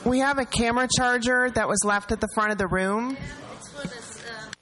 We have a camera charger that was left at the front of the room. It's for this.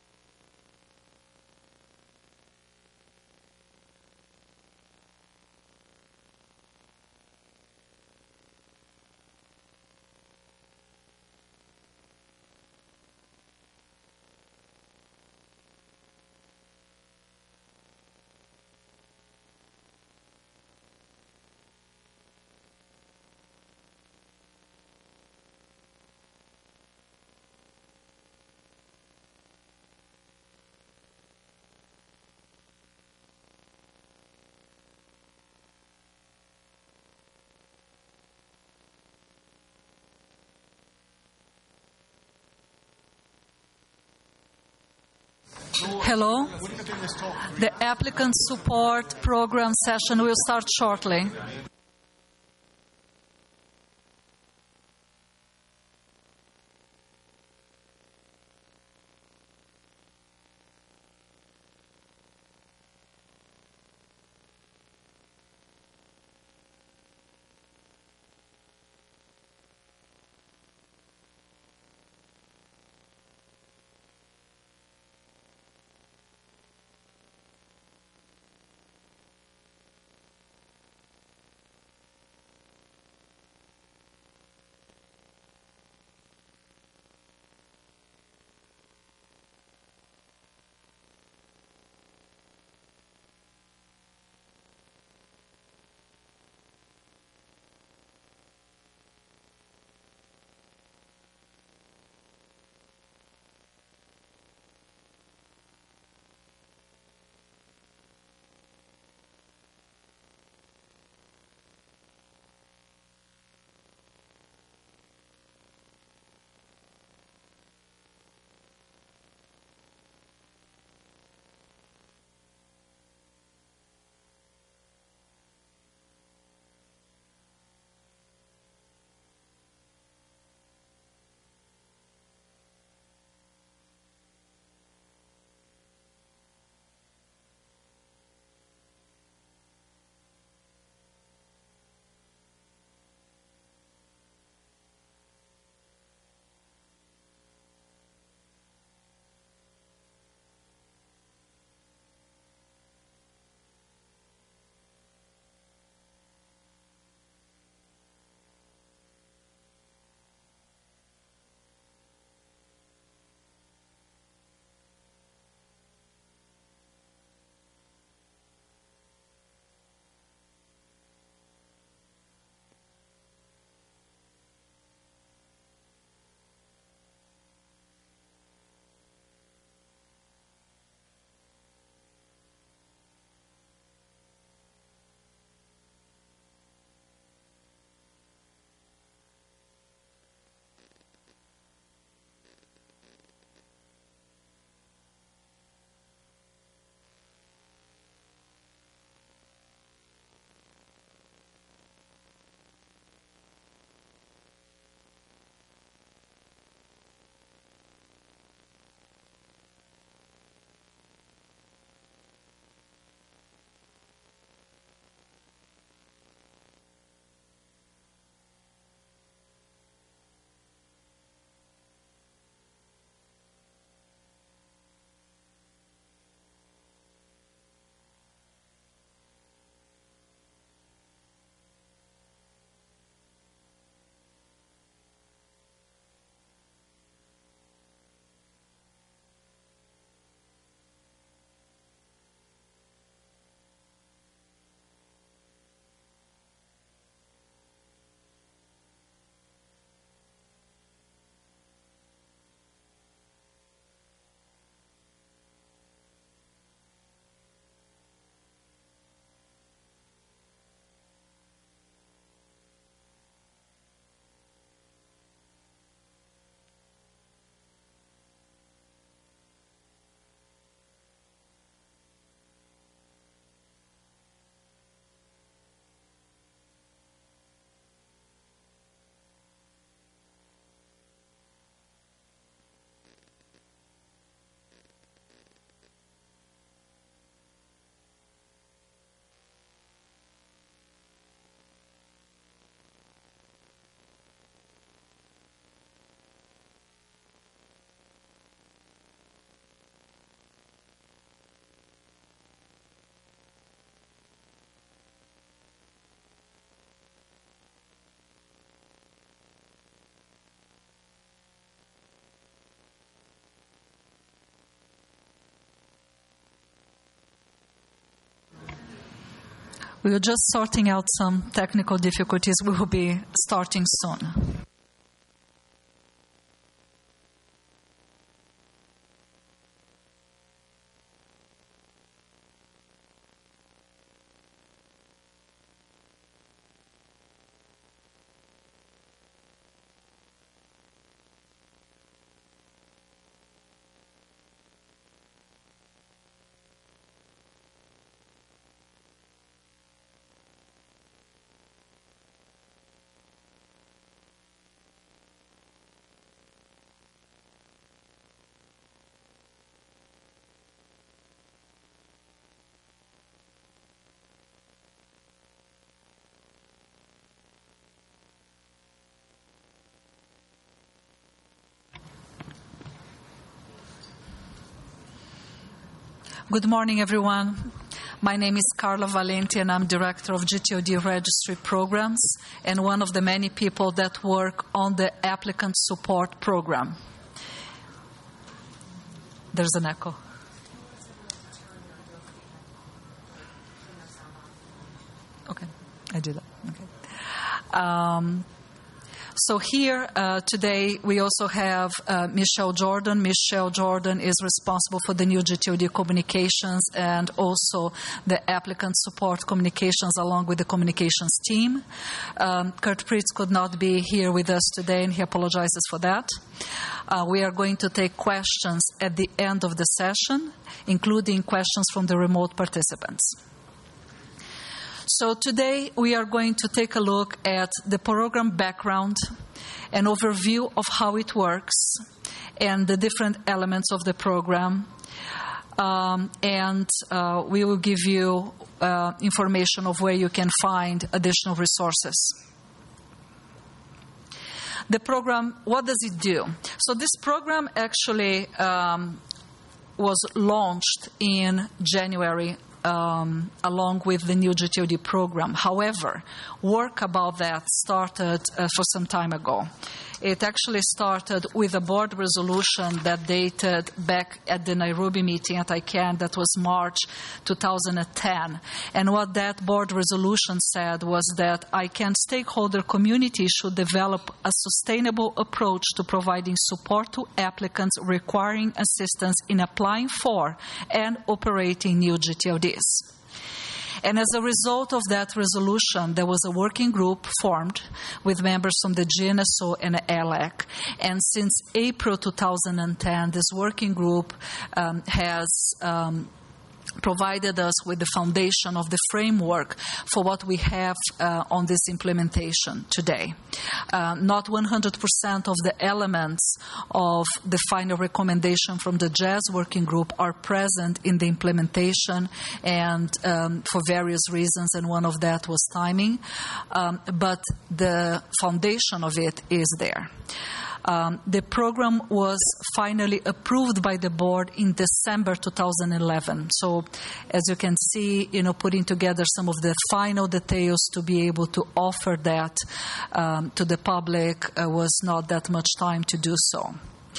Hello. The applicant support program session will start shortly. We were just sorting out some technical difficulties. We will be starting soon. Good morning, everyone. My name is Carla Valenti, and I'm Director of GTOD Registry Programs and one of the many people that work on the Applicant Support Program. There's an echo. Okay, I did that. Okay. So here today we also have Michelle Jordan. Michelle Jordan is responsible for the new GTOD communications and also the applicant support communications along with the communications team. Kurt Pritz could not be here with us today, and he apologizes for that. We are going to take questions at the end of the session, including questions from the remote participants. So today we are going to take a look at the program background, an overview of how it works, and the different elements of the program. We will give you information of where you can find additional resources. The program, what does it do? So this program actually was launched in January along with the new GTOD program. However, work about that started for some time ago. It actually started with a board resolution that dated back at the Nairobi meeting at ICANN. That was March 2010. And what that board resolution said was that ICANN stakeholder community should develop a sustainable approach to providing support to applicants requiring assistance in applying for and operating new GTODs. And as a result of that resolution, there was a working group formed with members from the GNSO and ELEC. And since April 2010, this working group has provided us with the foundation of the framework for what we have on this implementation today. Not 100% of the elements of the final recommendation from the JAS working group are present in the implementation, and for various reasons, and one of that was timing, but the foundation of it is there. The program was finally approved by the board in December 2011. So, as you can see, putting together some of the final details to be able to offer that to the public was not that much time to do so.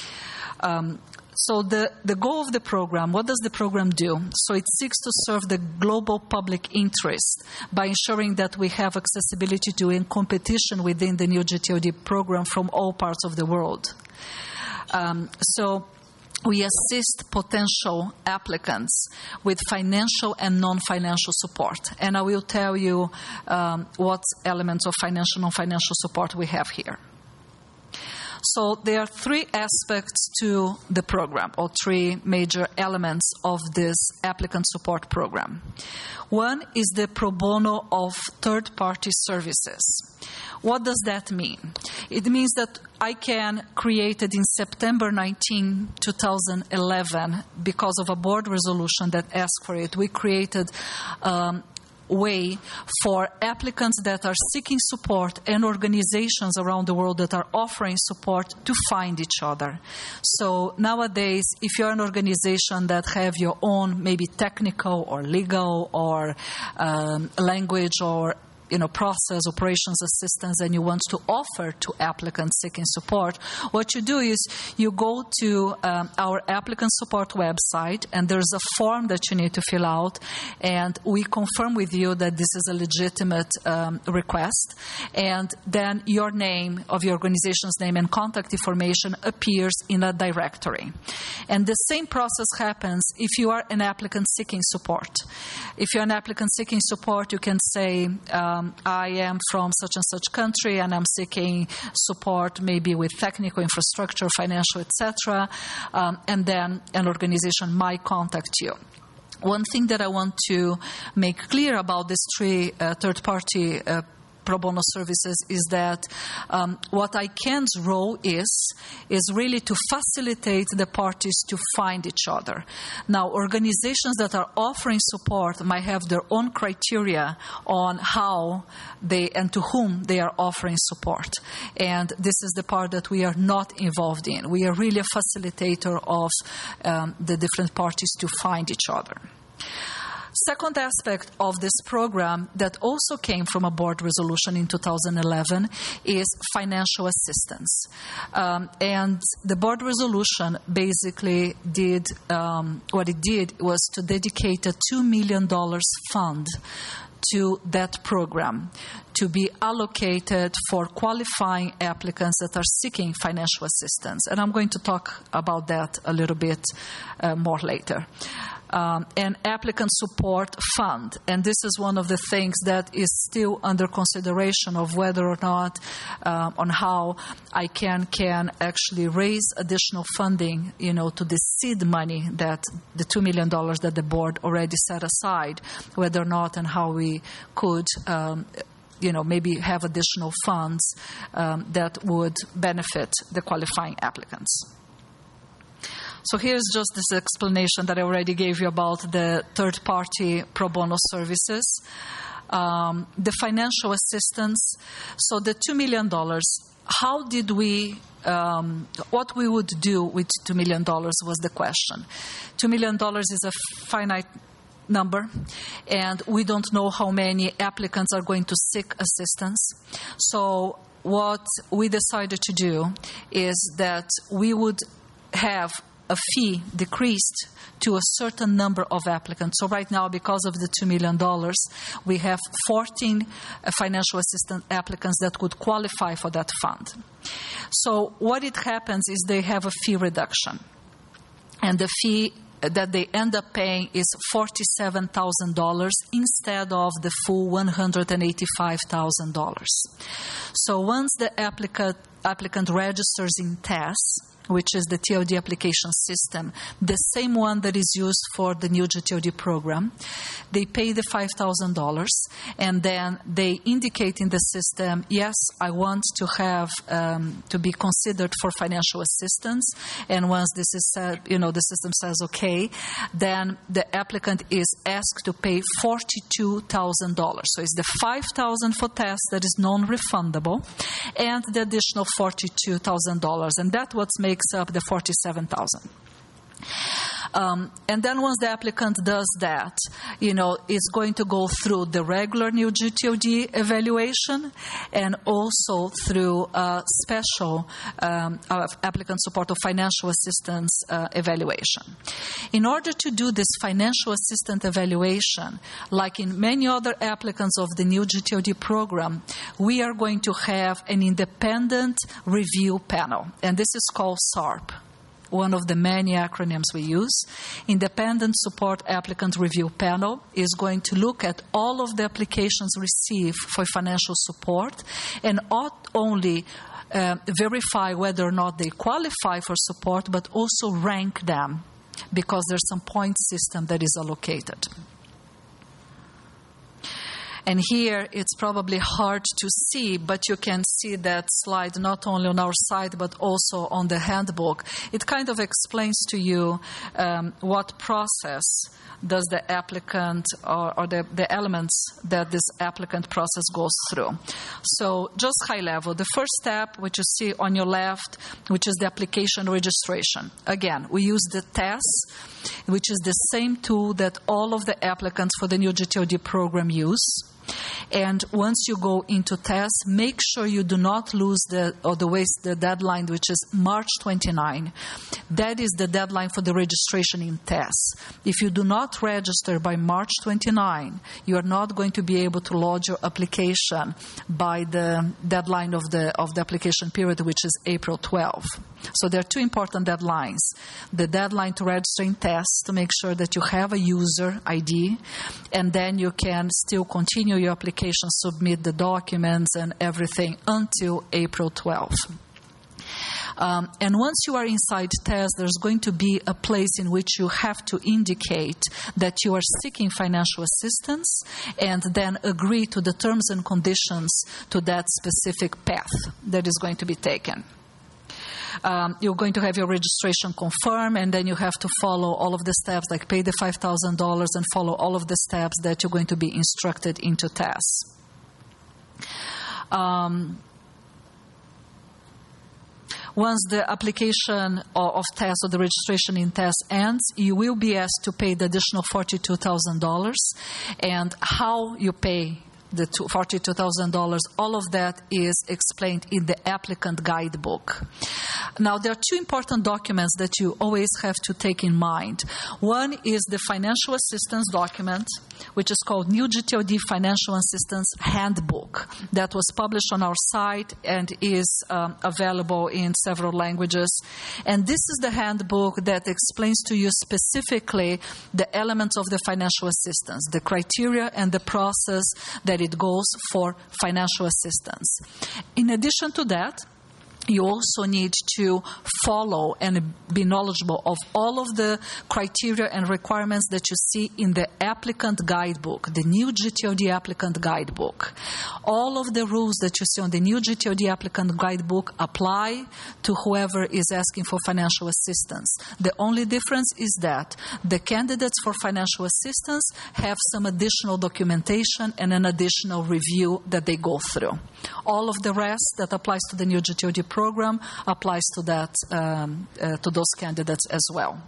So the goal of the program, what does the program do? So it seeks to serve the global public interest by ensuring that we have accessibility to and competition within the new GTOD program from all parts of the world. So we assist potential applicants with financial and non-financial support. And I will tell you what elements of financial and non-financial support we have here. So there are three aspects to the program, or three major elements of this applicant support program. One is the pro bono of third-party services. What does that mean? It means that ICANN created in September 19, 2011, because of a board resolution that asked for it, we created way for applicants that are seeking support and organizations around the world that are offering support to find each other. So nowadays, if you're an organization that have your own maybe technical or legal or language or process, operations assistance, and you want to offer to applicants seeking support, what you do is you go to our applicant support website, and there's a form that you need to fill out, and we confirm with you that this is a legitimate request, and then your name, of your organization's name and contact information appears in a directory. And the same process happens if you are an applicant seeking support. If you're an applicant seeking support, you can say, I am from such and such country, and I'm seeking support maybe with technical infrastructure, financial, etc., and then an organization might contact you. One thing that I want to make clear about these three third-party pro bono services is that what ICANN's role is really to facilitate the parties to find each other. Now, organizations that are offering support might have their own criteria on how they and to whom they are offering support. And this is the part that we are not involved in. We are really a facilitator of the different parties to find each other. Second aspect of this program that also came from a board resolution in 2011 is financial assistance. And the board resolution basically did, what it did was to dedicate a $2 million fund to that program to be allocated for qualifying applicants that are seeking financial assistance. And I'm going to talk about that a little bit more later. An applicant support fund. And this is one of the things that is still under consideration of whether or not, on how ICANN can actually raise additional funding, to the seed money that the $2 million that the board already set aside, whether or not and how we could maybe have additional funds that would benefit the qualifying applicants. So here's just this explanation that I already gave you about the third-party pro bono services. The financial assistance, so the $2 million, how did we, what we would do with $2 million was the question. $2 million is a finite number, and we don't know how many applicants are going to seek assistance. So what we decided to do is that we would have a fee decreased to a certain number of applicants. So right now, because of the $2 million, we have 14 financial assistance applicants that could qualify for that fund. So what it happens is they have a fee reduction. And the fee that they end up paying is $47,000 instead of the full $185,000. So once the applicant registers in TAS, which is the TOD application system, the same one that is used for the new GTOD program, they pay the $5,000, and then they indicate in the system, yes, I want to have to be considered for financial assistance. And once this is said, the system says okay, then the applicant is asked to pay $42,000. So it's the $5,000 for TAS that is non-refundable, and the additional $42,000, and that's what makes up the $47,000. And then once the applicant does that, it's going to go through the regular new GTOD evaluation and also through special applicant support or financial assistance evaluation. In order to do this financial assistance evaluation, like in many other applicants of the new GTOD program, we are going to have an independent review panel, and this is called SARP. One of the many acronyms we use. Independent Support Applicant Review Panel is going to look at all of the applications received for financial support and not only verify whether or not they qualify for support, but also rank them because there's some point system that is allocated. And here, it's probably hard to see, but you can see that slide not only on our site, but also on the handbook. It kind of explains to you what process does the applicant or the elements that this applicant process goes through. So just high level, the first step, which you see on your left, which is the application registration. Again, we use the TAS, which is the same tool that all of the applicants for the new GTOD program use. And once you go into TESS, make sure you do not lose waste the deadline, which is March 29. That is the deadline for the registration in TESS. If you do not register by March 29, you are not going to be able to lodge your application by the deadline of the application period, which is April 12. So there are two important deadlines. The deadline to register in TESS to make sure that you have a user ID, and then you can still continue your application, submit the documents and everything until April 12th. And once you are inside TESS, there's going to be a place in which you have to indicate that you are seeking financial assistance and then agree to the terms and conditions to that specific path that is going to be taken. You're going to have your registration confirmed, and then you have to follow all of the steps, like pay the $5,000 and follow all of the steps that you're going to be instructed into TESS. Once the application of TESS or the registration in TESS ends, you will be asked to pay the additional $42,000. And how you pay the $42,000, all of that is explained in the applicant guidebook. Now, there are two important documents that you always have to take in mind. One is the financial assistance document, which is called New GTOD Financial Assistance Handbook, that was published on our site and is available in several languages. And this is the handbook that explains to you specifically the elements of the financial assistance, the criteria and the process that it goes for financial assistance. In addition to that, you also need to follow and be knowledgeable of all of the criteria and requirements that you see in the applicant guidebook, the new GTOD applicant guidebook. All of the rules that you see on the new GTOD applicant guidebook apply to whoever is asking for financial assistance. The only difference is that the candidates for financial assistance have some additional documentation and an additional review that they go through. All of the rest that applies to the new GTOD program applies to that to those candidates as well.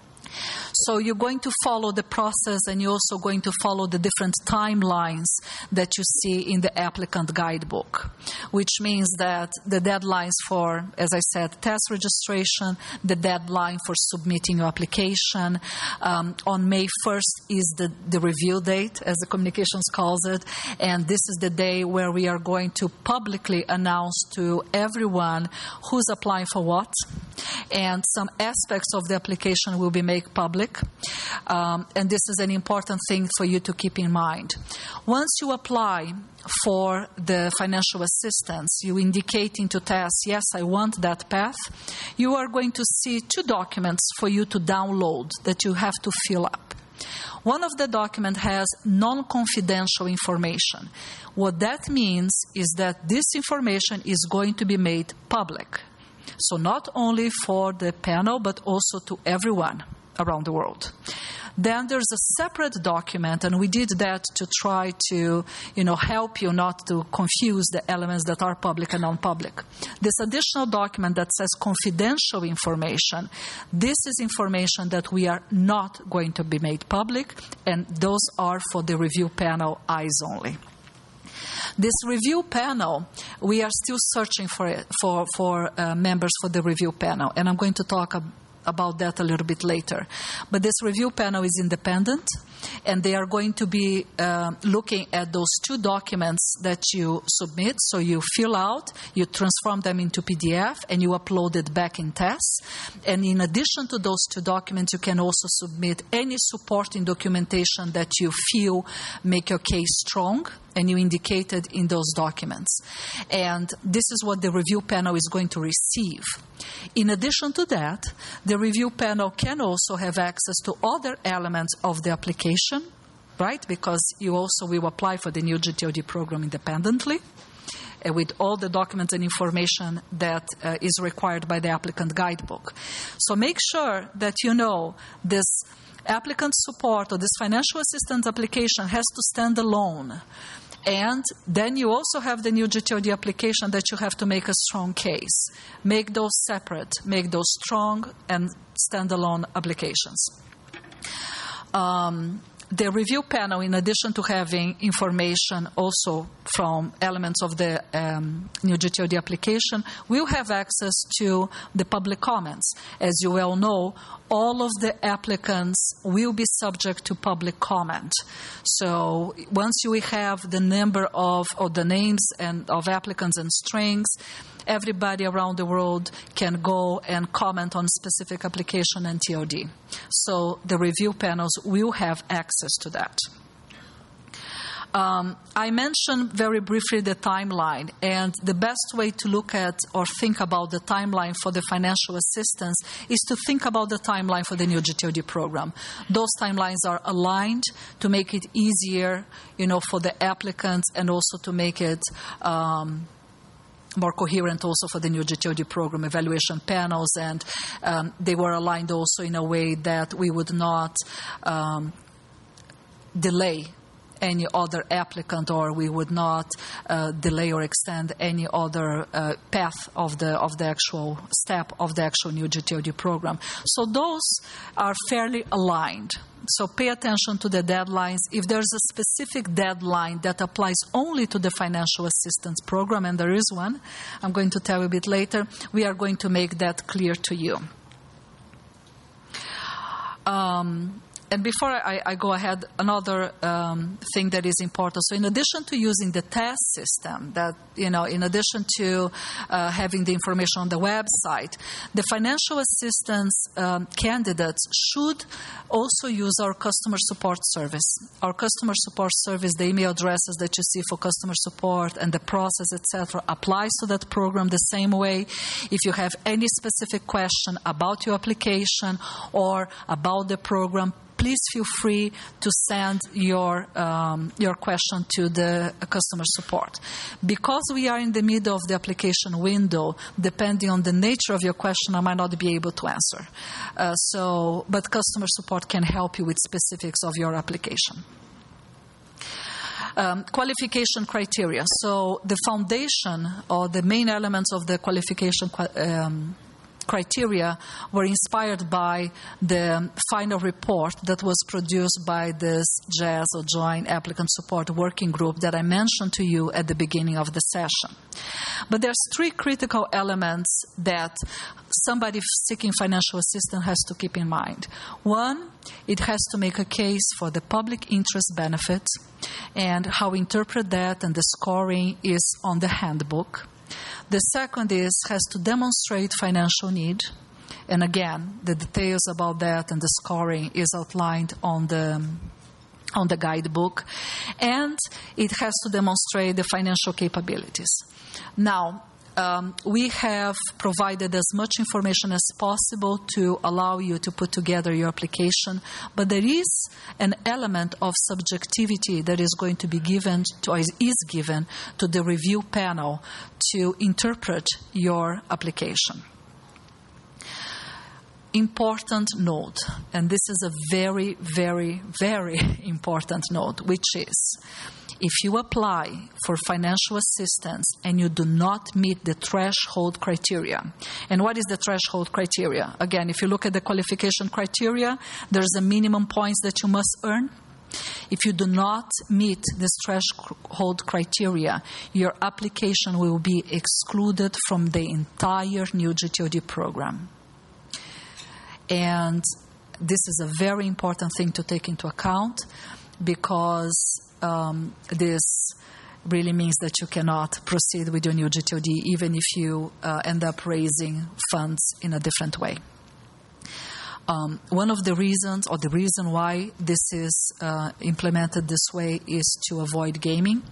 So you're going to follow the process, and you're also going to follow the different timelines that you see in the applicant guidebook, which means that the deadlines for, as I said, TESS registration, the deadline for submitting your application. On May 1st is the review date, as the communications calls it, and this is the day where we are going to publicly announce to everyone who's applying for what, and some aspects of the application will be made public. And this is an important thing for you to keep in mind. Once you apply for the financial assistance, you indicate into TESS, yes, I want that path, you are going to see two documents for you to download that you have to fill up. One of the documents has non-confidential information. What that means is that this information is going to be made public. So not only for the panel, but also to everyone around the world. Then there's a separate document, and we did that to try to, help you not to confuse the elements that are public and non-public. This additional document that says confidential information, this is information that we are not going to be made public, and those are for the review panel eyes only. This review panel, we are still searching for members for the review panel, and I'm going to talk about that a little bit later. But this review panel is independent, and they are going to be looking at those two documents that you submit. So you fill out, you transform them into PDF, and you upload it back in TESS. And in addition to those two documents, you can also submit any supporting documentation that you feel make your case strong, and you indicated in those documents. And this is what the review panel is going to receive. In addition to that, the review panel can also have access to other elements of the application, right? Because you also will apply for the new GTOD program independently, with all the documents and information that is required by the applicant guidebook. So make sure that you know this applicant support or this financial assistance application has to stand alone. And then you also have the new GTOD application that you have to make a strong case. Make those separate. Make those strong and standalone applications. the review panel, in addition to having information also from elements of the new GTOD application, will have access to the public comments. As you well know, all of the applicants will be subject to public comment. So once you have the number of or the names and of applicants and strings, everybody around the world can go and comment on specific application and TOD. So the review panels will have access to that. I mentioned very briefly the timeline, and the best way to look at or think about the timeline for the financial assistance is to think about the timeline for the new GTOD program. Those timelines are aligned to make it easier, for the applicants, and also to make it more coherent also for the new GTOD program evaluation panels, and they were aligned also in a way that we would not delay any other applicant, or we would not delay or extend any other path of the actual step of the actual new GTOD program. So those are fairly aligned. So pay attention to the deadlines. If there's a specific deadline that applies only to the financial assistance program, and there is one, I'm going to tell you a bit later, we are going to make that clear to you. And before I go ahead, another thing that is important. So in addition to using the TESS system, that, in addition to having the information on the website, the financial assistance candidates should also use our customer support service. Our customer support service, the email addresses that you see for customer support and the process, etc., applies to that program the same way. If you have any specific question about your application or about the program, please feel free to send your question to the customer support. Because we are in the middle of the application window, depending on the nature of your question, I might not be able to answer. But customer support can help you with specifics of your application. Qualification criteria. So the foundation or the main elements of the qualification criteria were inspired by the final report that was produced by this JAS, or Joint Applicant Support Working Group, that I mentioned to you at the beginning of the session. But there's three critical elements that somebody seeking financial assistance has to keep in mind. One, it has to make a case for the public interest benefit, and how we interpret that and the scoring is on the handbook. The second has to demonstrate financial need. And again, the details about that and the scoring is outlined on the guidebook. And it has to demonstrate the financial capabilities. Now, we have provided as much information as possible to allow you to put together your application, but there is an element of subjectivity that is going to be given to the review panel to interpret your application. Important note, and this is a very, very, very important note, which is, if you apply for financial assistance and you do not meet the threshold criteria, and what is the threshold criteria? Again, if you look at the qualification criteria, there's a minimum points that you must earn. If you do not meet this threshold criteria, your application will be excluded from the entire new GTOD program. And this is a very important thing to take into account, because this really means that you cannot proceed with your new GTOD even if you end up raising funds in a different way. One of the reasons, or the reason why this is implemented this way, is to avoid gaming.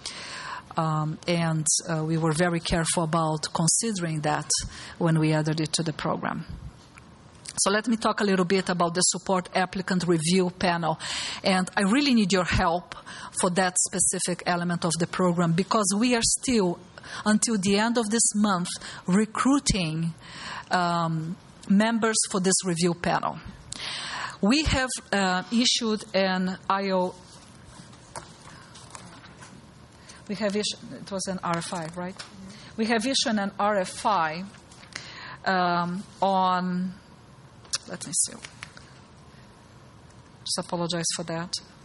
And we were very careful about considering that when we added it to the program. So let me talk a little bit about the support applicant review panel. And I really need your help for that specific element of the program, because we are still, until the end of this month, recruiting members for this review panel. We have issued an IO. It was an RFI, right? We have issued an RFI on. Let me see. Just apologize for that.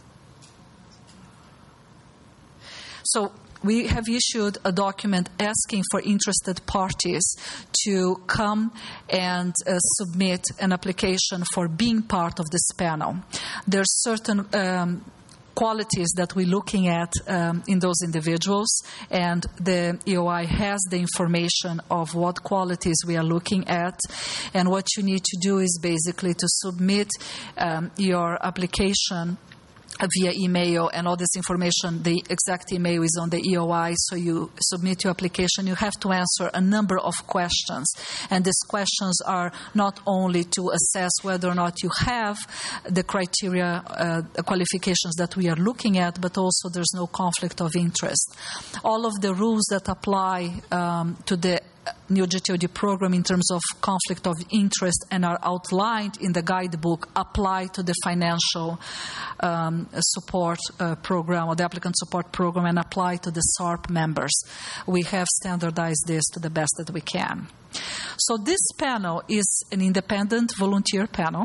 So we have issued a document asking for interested parties to come and submit an application for being part of this panel. There are certain qualities that we're looking at in those individuals, and the EOI has the information of what qualities we are looking at. And what you need to do is basically to submit your application via email, and all this information, the exact email is on the EOI, so you submit your application. You have to answer a number of questions, and these questions are not only to assess whether or not you have the criteria, the qualifications that we are looking at, but also there's no conflict of interest. All of the rules that apply to the new GTOD program in terms of conflict of interest and are outlined in the guidebook apply to the financial support program, or the applicant support program, and apply to the SARP members. We have standardized this to the best that we can. So this panel is an independent volunteer panel.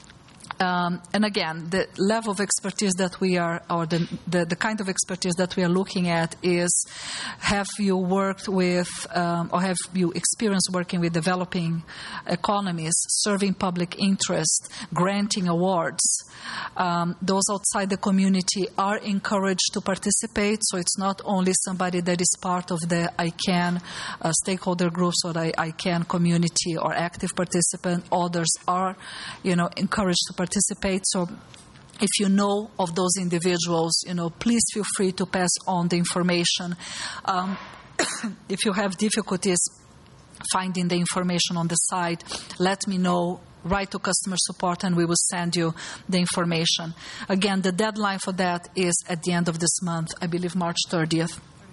And again, the level of expertise that we are, or the kind of expertise that we are looking at is, have you worked with, or have you experienced working with developing economies, serving public interest, granting awards? Those outside the community are encouraged to participate, so it's not only somebody that is part of the ICANN stakeholder groups or the ICANN community or active participant. Others are, encouraged to participate. So if you know of those individuals, please feel free to pass on the information. If you have difficulties finding the information on the site, let me know. Write to customer support and we will send you the information. Again, the deadline for that is at the end of this month, I believe March 31st.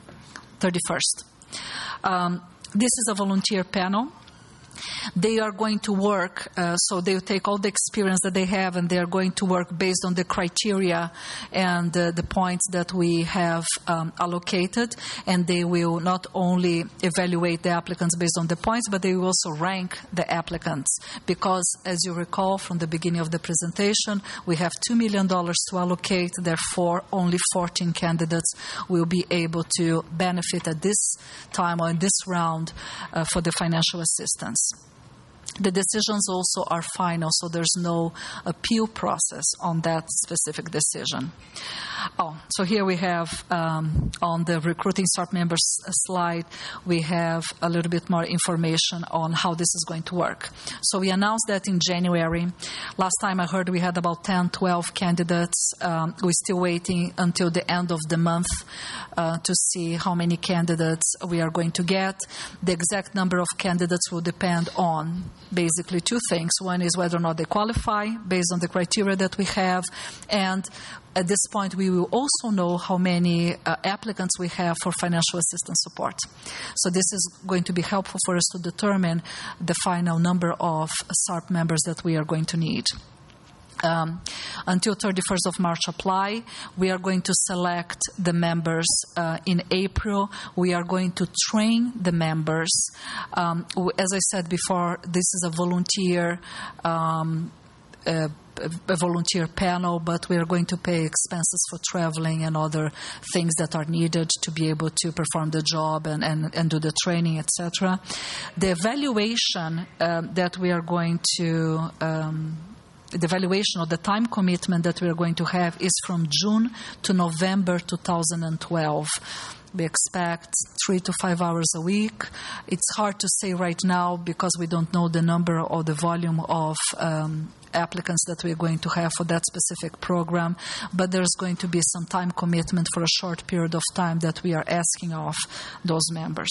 This is a volunteer panel. They are going to work, so they will take all the experience that they have, and they are going to work based on the criteria and the points that we have allocated. And they will not only evaluate the applicants based on the points, but they will also rank the applicants. Because, as you recall from the beginning of the presentation, we have $2 million to allocate. Therefore, only 14 candidates will be able to benefit at this time or in this round for the financial assistance. The decisions also are final, so there's no appeal process on that specific decision. So here we have on the recruiting SARP members slide, we have a little bit more information on how this is going to work. So we announced that in January. Last time I heard we had about 10, 12 candidates. We're still waiting until the end of the month to see how many candidates we are going to get. The exact number of candidates will depend on basically two things. One is whether or not they qualify based on the criteria that we have, and at this point, we will also know how many applicants we have for financial assistance support. So this is going to be helpful for us to determine the final number of SARP members that we are going to need. Until 31st of March apply. We are going to select the members in April. We are going to train the members. As I said before, this is a volunteer a volunteer panel, but we are going to pay expenses for traveling and other things that are needed to be able to perform the job and do the training, etc. The evaluation that we are going to the evaluation or the time commitment that we are going to have is from June to November 2012. We expect 3 to 5 hours a week. It's hard to say right now because we don't know the number or the volume of applicants that we're going to have for that specific program, but there's going to be some time commitment for a short period of time that we are asking of those members.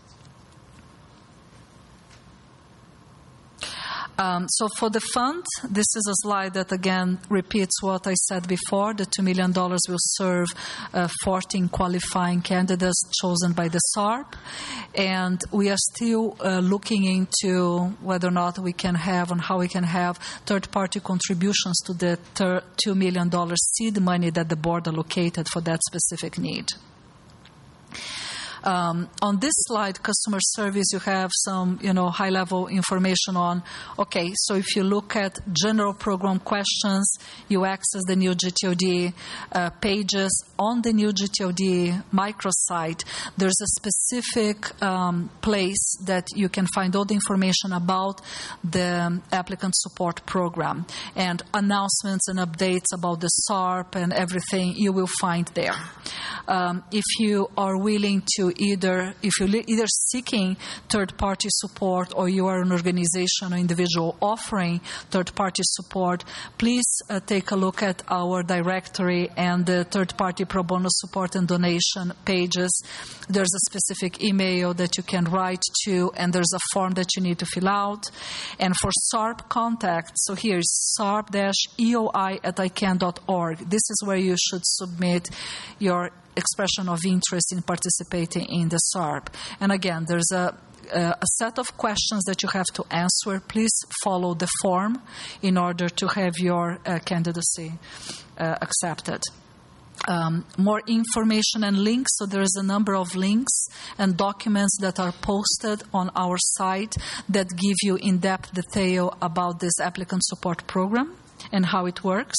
So for the fund, this is a slide that again repeats what I said before. The $2 million will serve 14 qualifying candidates chosen by the SARP. And we are still looking into whether or not we can have and how we can have third-party contributions to the $2 million seed money that the board allocated for that specific need. On this slide, customer service, you have some, high-level information on, okay, so if you look at general program questions, you access the new GTOD pages. On the new GTOD microsite, there's a specific place that you can find all the information about the applicant support program, and announcements and updates about the SARP and everything you will find there. If you are willing to either seeking third-party support, or you are an organization or individual offering third-party support, please take a look at our directory and the third-party pro bono support and donation pages. There's a specific email that you can write to, and there's a form that you need to fill out. And for SARP contact, so here is sarp-eoi@icann.org. This is where you should submit your expression of interest in participating in the SARP. And again, there's a set of questions that you have to answer. Please follow the form in order to have your candidacy accepted. More information and links. So there is a number of links and documents that are posted on our site that give you in-depth detail about this applicant support program and how it works.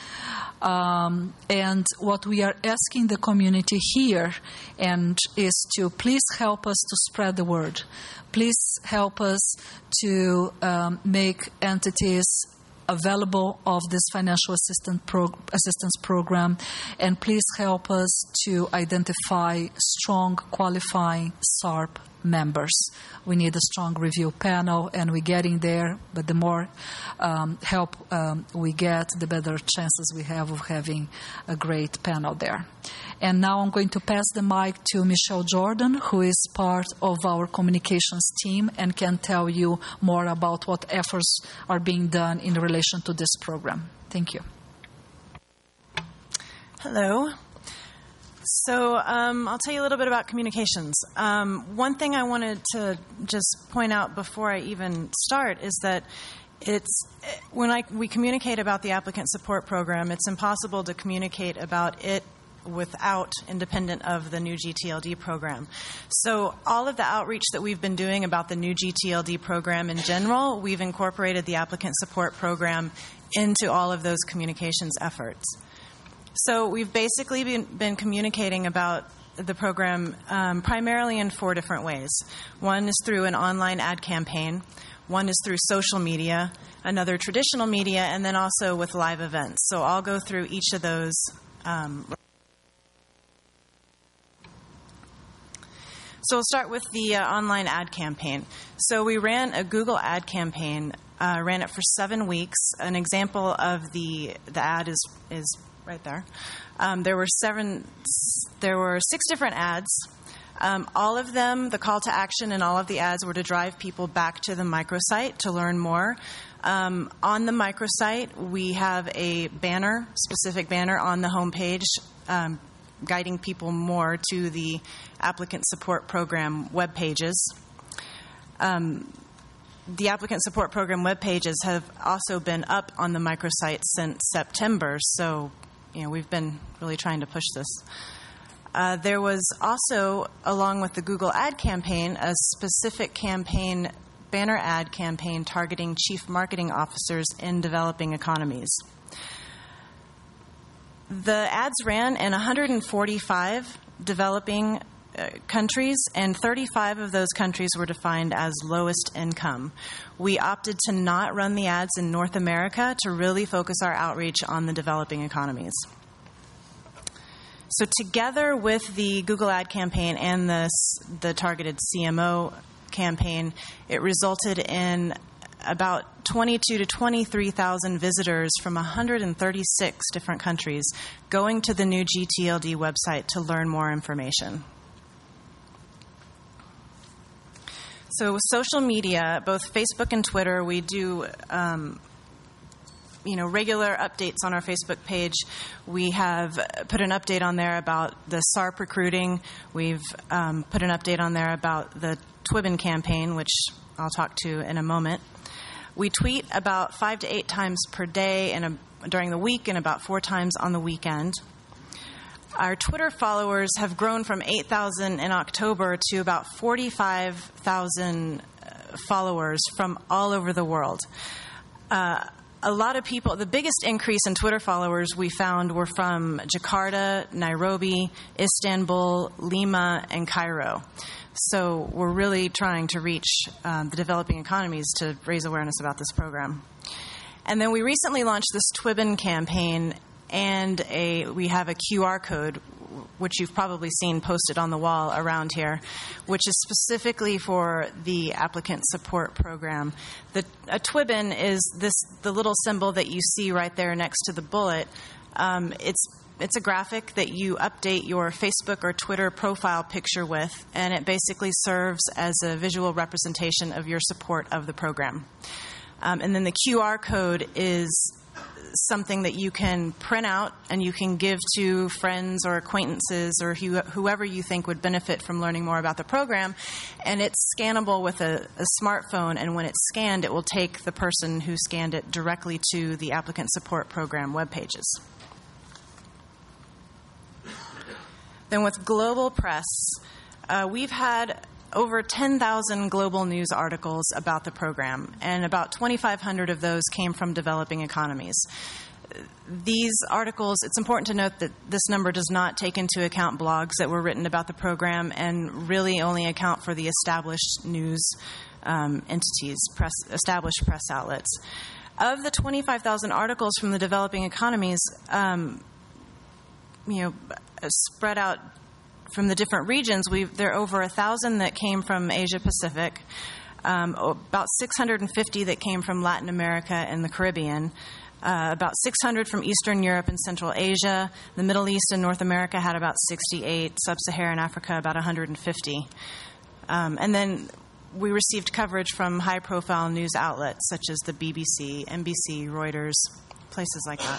And what we are asking the community here is to please help us to spread the word. Please help us to make entities available of this financial assistance program, and please help us to identify strong, qualifying SARP members. We need a strong review panel, and we're getting there, but the more help we get, the better chances we have of having a great panel there. And now I'm going to pass the mic to Michelle Jordan, who is part of our communications team and can tell you more about what efforts are being done in relation to this program. Thank you. Hello. So I'll tell you a little bit about communications. One thing I wanted to just point out before I even start is that we communicate about the applicant support program, it's impossible to communicate about it without independent of the new GTLD program. So all of the outreach that we've been doing about the new GTLD program in general, we've incorporated the applicant support program into all of those communications efforts. So we've basically been communicating about the program primarily in 4 different ways. One is through an online ad campaign. One is through social media, another traditional media, and then also with live events. So I'll go through each of those. So we'll start with the online ad campaign. So we ran a Google ad campaign, ran it for 7 weeks. An example of the ad is right there. There were 6 different ads. All of them, the call to action in all of the ads were to drive people back to the microsite to learn more. On the microsite, we have a specific banner on the homepage, guiding people more to the applicant support program web pages. The applicant support program web pages have also been up on the microsite since September, so we've been really trying to push this. There was also, along with the Google ad campaign, a specific campaign, banner ad campaign targeting chief marketing officers in developing economies. The ads ran in 145 developing countries, and 35 of those countries were defined as lowest income. We opted to not run the ads in North America to really focus our outreach on the developing economies. So together with the Google ad campaign and the targeted CMO campaign, it resulted in about 22 to 23,000 visitors from 136 different countries going to the new GTLD website to learn more information. So with social media, both Facebook and Twitter, we do regular updates on our Facebook page. We have put an update on there about the SARP recruiting. We've put an update on there about the TWIBN campaign, which I'll talk to in a moment. We tweet about 5 to 8 times per day during the week and about 4 times on the weekend. Our Twitter followers have grown from 8,000 in October to about 45,000 followers from all over the world. A lot of people, the biggest increase in Twitter followers we found were from Jakarta, Nairobi, Istanbul, Lima, and Cairo. So we're really trying to reach the developing economies to raise awareness about this program. And then we recently launched this Twibbon campaign, and we have a QR code, which you've probably seen posted on the wall around here, which is specifically for the applicant support program. A Twibbon is the little symbol that you see right there next to the bullet. It's a graphic that you update your Facebook or Twitter profile picture with, and it basically serves as a visual representation of your support of the program. And then the QR code is something that you can print out and you can give to friends or acquaintances or whoever you think would benefit from learning more about the program. And it's scannable with a smartphone, and when it's scanned, it will take the person who scanned it directly to the applicant support program web pages. Then with global press, we've had over 10,000 global news articles about the program, and about 2,500 of those came from developing economies. These articles, it's important to note that this number does not take into account blogs that were written about the program and really only account for the established news entities, established press outlets. Of the 25,000 articles from the developing economies, spread out from the different regions, there are over 1,000 that came from Asia Pacific, about 650 that came from Latin America and the Caribbean, about 600 from Eastern Europe and Central Asia. The Middle East and North America had about 68, Sub-Saharan Africa about 150. And then we received coverage from high-profile news outlets such as the BBC, NBC, Reuters, places like that.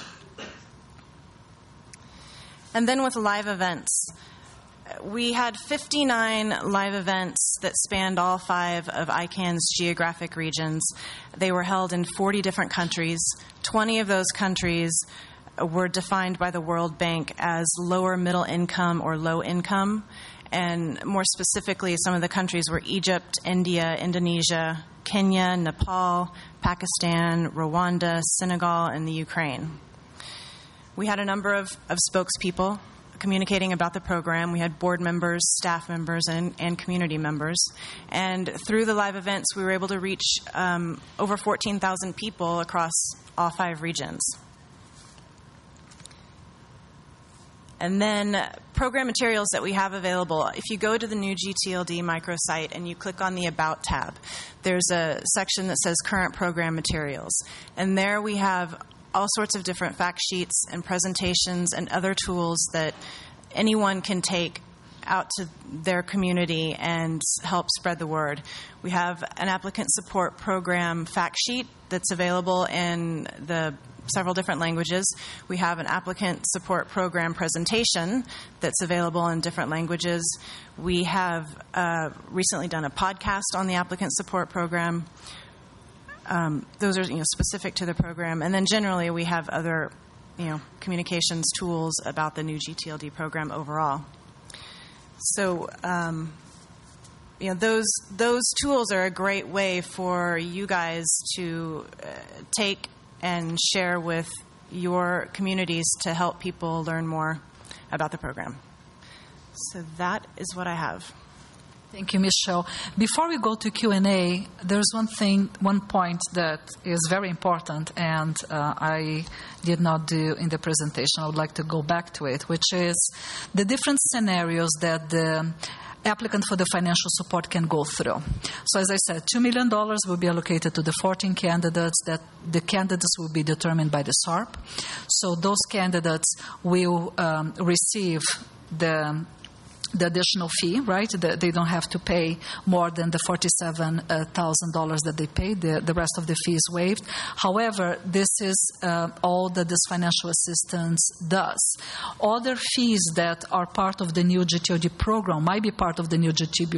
And then with live events, we had 59 live events that spanned all 5 of ICANN's geographic regions. They were held in 40 different countries. 20 of those countries were defined by the World Bank as lower middle income or low income. And more specifically, some of the countries were Egypt, India, Indonesia, Kenya, Nepal, Pakistan, Rwanda, Senegal, and the Ukraine. We had a number of spokespeople communicating about the program. We had board members, staff members, and community members. And through the live events, we were able to reach over 14,000 people across all 5 regions. And then program materials that we have available. If you go to the new GTLD microsite and you click on the About tab, there's a section that says Current Program Materials. And there we have all sorts of different fact sheets and presentations and other tools that anyone can take out to their community and help spread the word. We have an applicant support program fact sheet that's available in the several different languages. We have an applicant support program presentation that's available in different languages. We have recently done a podcast on the applicant support program. Those are specific to the program. And then generally we have other communications tools about the new GTLD program overall. So those tools are a great way for you guys to take and share with your communities to help people learn more about the program. So that is what I have. Thank you, Michelle. Before we go to Q&A, there's one point that is very important, and I did not do in the presentation. I would like to go back to it, which is the different scenarios that the applicant for the financial support can go through. So as I said, $2 million will be allocated to the 14 candidates. That the candidates will be determined by the SARP. So those candidates will receive the additional fee, right? They don't have to pay more than the $47,000 that they paid. The rest of the fee is waived. However, this is all that this financial assistance does. Other fees that are part of the new GTOD program might be part of the new GTOD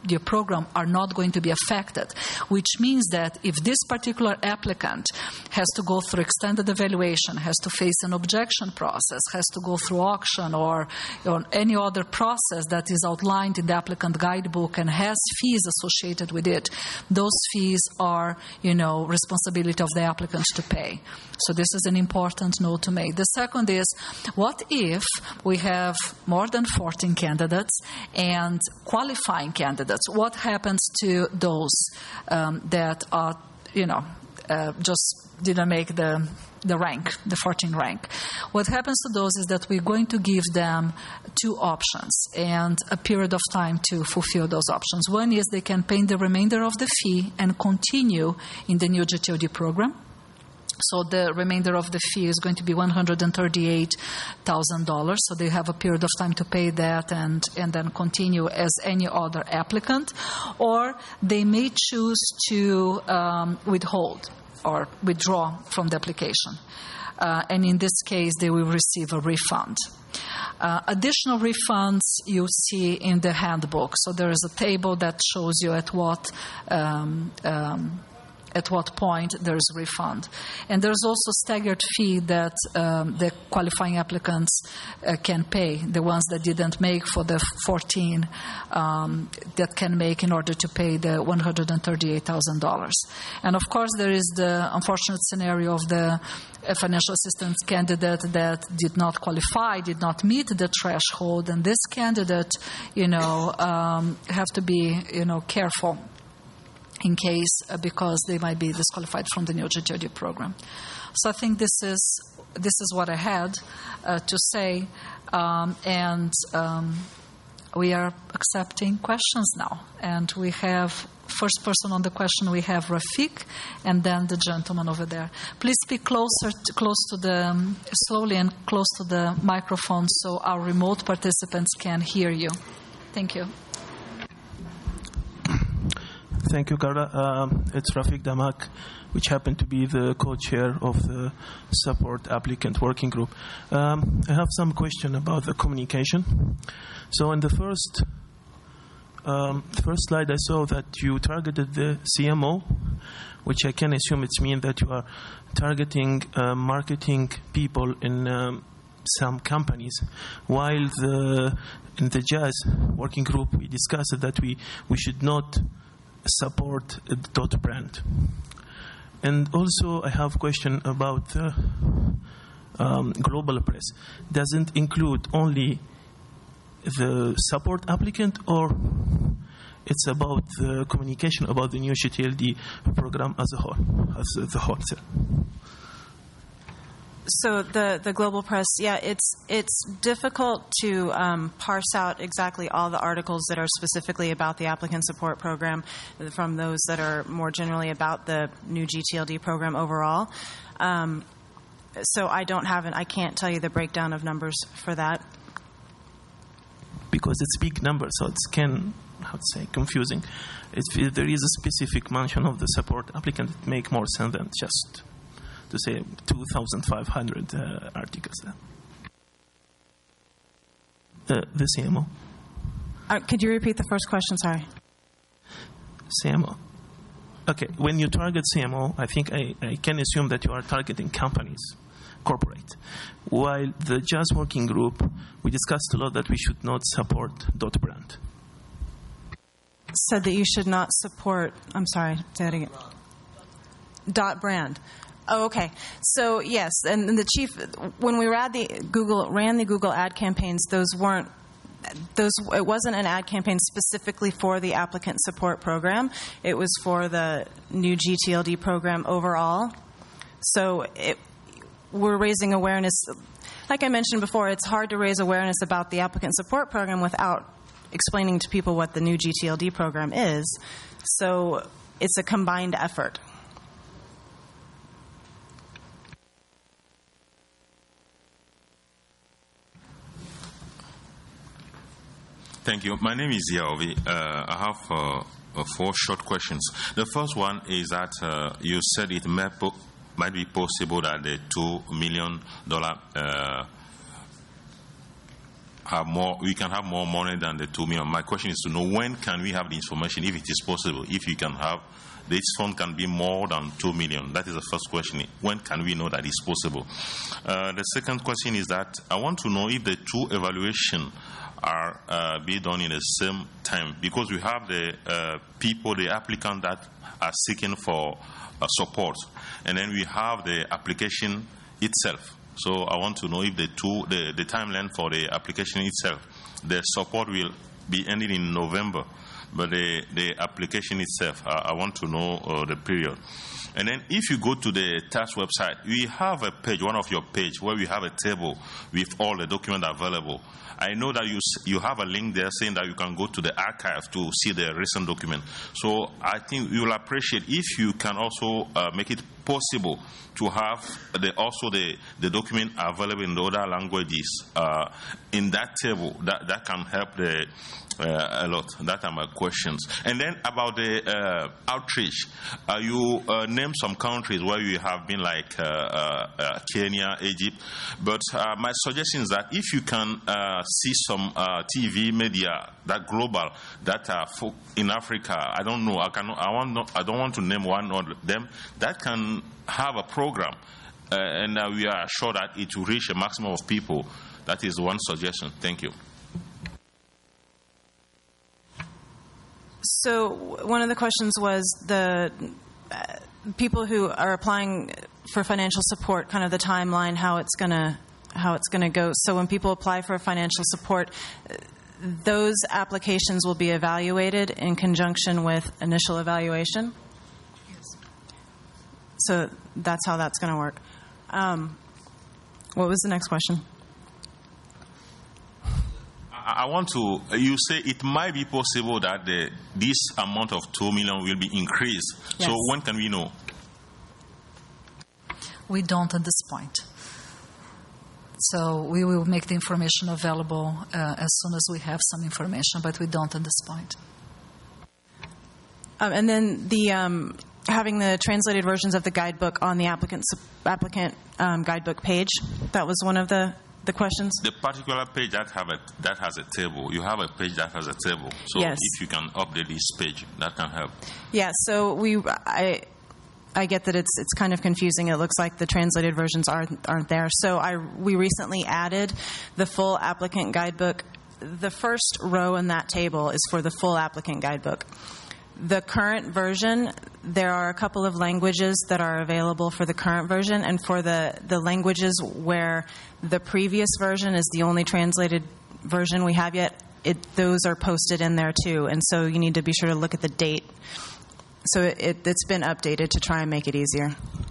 your program are not going to be affected, which means that if this particular applicant has to go through extended evaluation, has to face an objection process, has to go through auction or any other process that is outlined in the applicant guidebook and has fees associated with it, those fees are, responsibility of the applicant to pay. So this is an important note to make. The second is, what if we have more than 14 candidates and qualifying candidates? What happens to those that are, just didn't make the rank, the 14 rank? What happens to those is that we're going to give them two options and a period of time to fulfill those options. One is they can pay the remainder of the fee and continue in the new GTOD program. So the remainder of the fee is going to be $138,000. So they have a period of time to pay that and then continue as any other applicant. Or they may choose to withhold or withdraw from the application. And in this case, they will receive a refund. Additional refunds you see in the handbook. So there is a table that shows you at what point there is a refund. And there's also staggered fee that the qualifying applicants can pay, the ones that didn't make for the 14 that can make in order to pay the $138,000. And of course, there is the unfortunate scenario of the financial assistance candidate that did not qualify, did not meet the threshold, and this candidate, have to be, careful in case because they might be disqualified from the new GTOD program. So I think this is what I had to say, and we are accepting questions now. And we have first person on the question. We have Rafik, and then the gentleman over there. Please speak slowly and close to the microphone so our remote participants can hear you. Thank you. Thank you, Carla. It's Rafik Damak, which happened to be the co-chair of the Support Applicant Working Group. I have some question about the communication. So in the first slide, I saw that you targeted the CMO, which I can assume it means that you are targeting marketing people in some companies, while in the Jazz Working Group, we discussed that we should not support the dot brand. And also I have a question about the global press. Does it include only the support applicant, or it's about the communication about the new GTLD program as a whole, So the global press, it's difficult to parse out exactly all the articles that are specifically about the applicant support program from those that are more generally about the new GTLD program overall. So I can't tell you the breakdown of numbers for that. Because it's big numbers, so it's confusing. If there is a specific mention of the support applicant, it makes more sense than just to say 2,500 articles there. The CMO. Could you repeat the first question? Sorry. CMO. Okay, when you target CMO, I think I can assume that you are targeting companies, corporate. While the Jazz Working Group, we discussed a lot that we should not support dot brand. Said that you should not support, I'm sorry, say that again. Dot brand. Oh, okay. So yes, and the chief, when we ran the Google ad campaigns, it wasn't an ad campaign specifically for the applicant support program. It was for the new GTLD program overall. So we're raising awareness. Like I mentioned before, it's hard to raise awareness about the applicant support program without explaining to people what the new GTLD program is. So it's a combined effort. Thank you. My name is Yaovi. I have 4 short questions. The first one is that you said it might be possible that the $2 million have more money than the 2 million. My question is to know, when can we have the information, if it is possible, if you can have this fund can be more than 2 million. That is the first question. When can we know that it's possible? The second question is that I want to know if the two evaluations are be done in the same time, because we have the people, the applicant that are seeking for support, and then we have the application itself. So I want to know if the timeline for the application itself, the support will be ending in November, but the application itself, I want to know the period. And then if you go to the tax website, we have a page, one of your page, where we have a table with all the documents available. I know that you have a link there saying that you can go to the archive to see the recent document. So I think we will appreciate if you can also make it possible to have the document available in the other languages in that table. That can help a lot. That are my questions. And then about the outreach, you named some countries where you have been, like Kenya, Egypt. But my suggestion is that if you can see some TV media that global that are in Africa, I don't know. I don't want to name one of them that can have a program, and we are sure that it will reach a maximum of people. That is one suggestion. Thank you. So one of the questions was the people who are applying for financial support, kind of the timeline, how it's going to go. So when people apply for financial support, those applications will be evaluated in conjunction with initial evaluation. Yes. So that's how that's going to work. What was the next question? I want to, you say it might be possible that this amount of 2 million will be increased. Yes. So when can we know? We don't at this point. So we will make the information available as soon as we have some information, but we don't at this point. And then the having the translated versions of the guidebook on the applicant guidebook page, that was one of the questions. The particular page that has a table. You have a page that has a table. So yes. If you can update this page, that can help. Yeah. So I get that it's kind of confusing. It looks like the translated versions aren't there. So we recently added the full applicant guidebook. The first row in that table is for the full applicant guidebook. The current version, there are a couple of languages that are available for the current version, and for the languages where the previous version is the only translated version we have yet, those are posted in there too. And so you need to be sure to look at the date. So it's been updated to try and make it easier.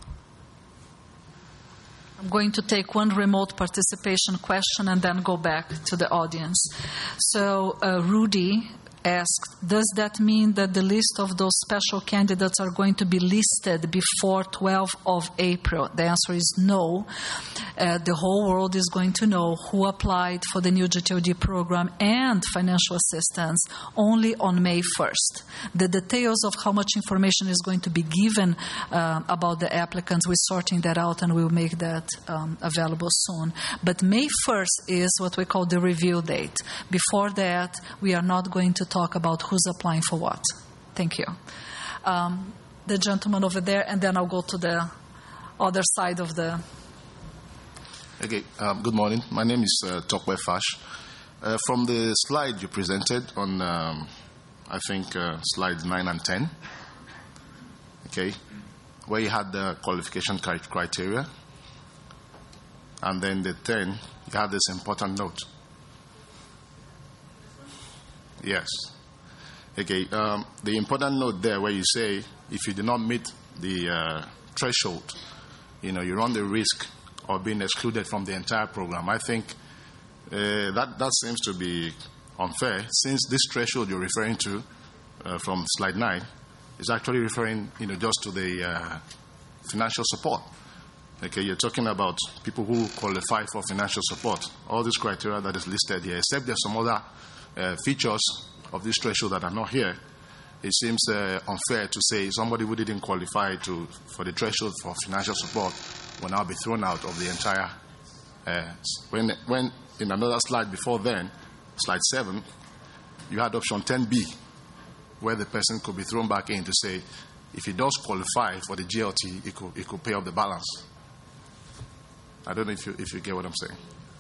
I'm going to take one remote participation question and then go back to the audience. So Rudy asked, does that mean that the list of those special candidates are going to be listed before 12th of April? The answer is no. The whole world is going to know who applied for the new GTOD program and financial assistance only on May 1st. The details of how much information is going to be given about the applicants, we're sorting that out and we'll make that available soon. But May 1st is what we call the review date. Before that, we are not going to talk about who's applying for what. Thank you. The gentleman over there, and then I'll go to the other side of the... Okay, good morning. My name is Tokwe Fash. From the slide you presented on, I think, slides 9 and 10, okay, where you had the qualification criteria, and then the 10, you had this important note. Yes. Okay. The important note there where you say if you do not meet the threshold, you run the risk of being excluded from the entire program. I think that seems to be unfair, since this threshold you're referring to from slide 9 is actually referring, just to the financial support. Okay, you're talking about people who qualify for financial support. All these criteria that is listed here, except there's some other features of this threshold that are not here. It seems unfair to say somebody who didn't qualify for the threshold for financial support will now be thrown out of the entire. When in another slide before then, slide 7, you had option 10B, where the person could be thrown back in to say, if he does qualify for the GLT, it could pay off the balance. I don't know if you get what I'm saying.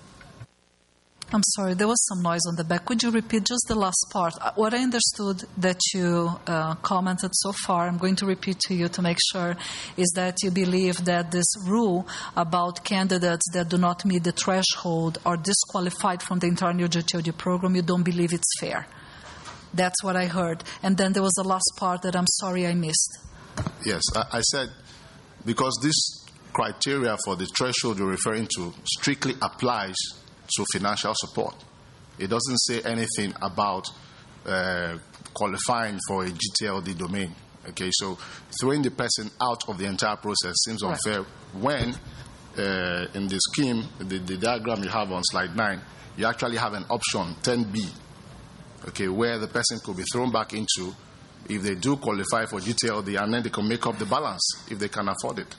I'm sorry, there was some noise on the back. Could you repeat just the last part? What I understood that you commented so far, I'm going to repeat to you to make sure, is that you believe that this rule about candidates that do not meet the threshold are disqualified from the entire new GTOD program, you don't believe it's fair. That's what I heard. And then there was the last part that I'm sorry I missed. Yes, I said because this criteria for the threshold you're referring to strictly applies to financial support. It doesn't say anything about qualifying for a GTLD domain. Okay, so throwing the person out of the entire process seems unfair when in the scheme, the diagram you have on slide 9, you actually have an option 10B, okay, where the person could be thrown back into if they do qualify for GTLD, and then they can make up the balance if they can afford it.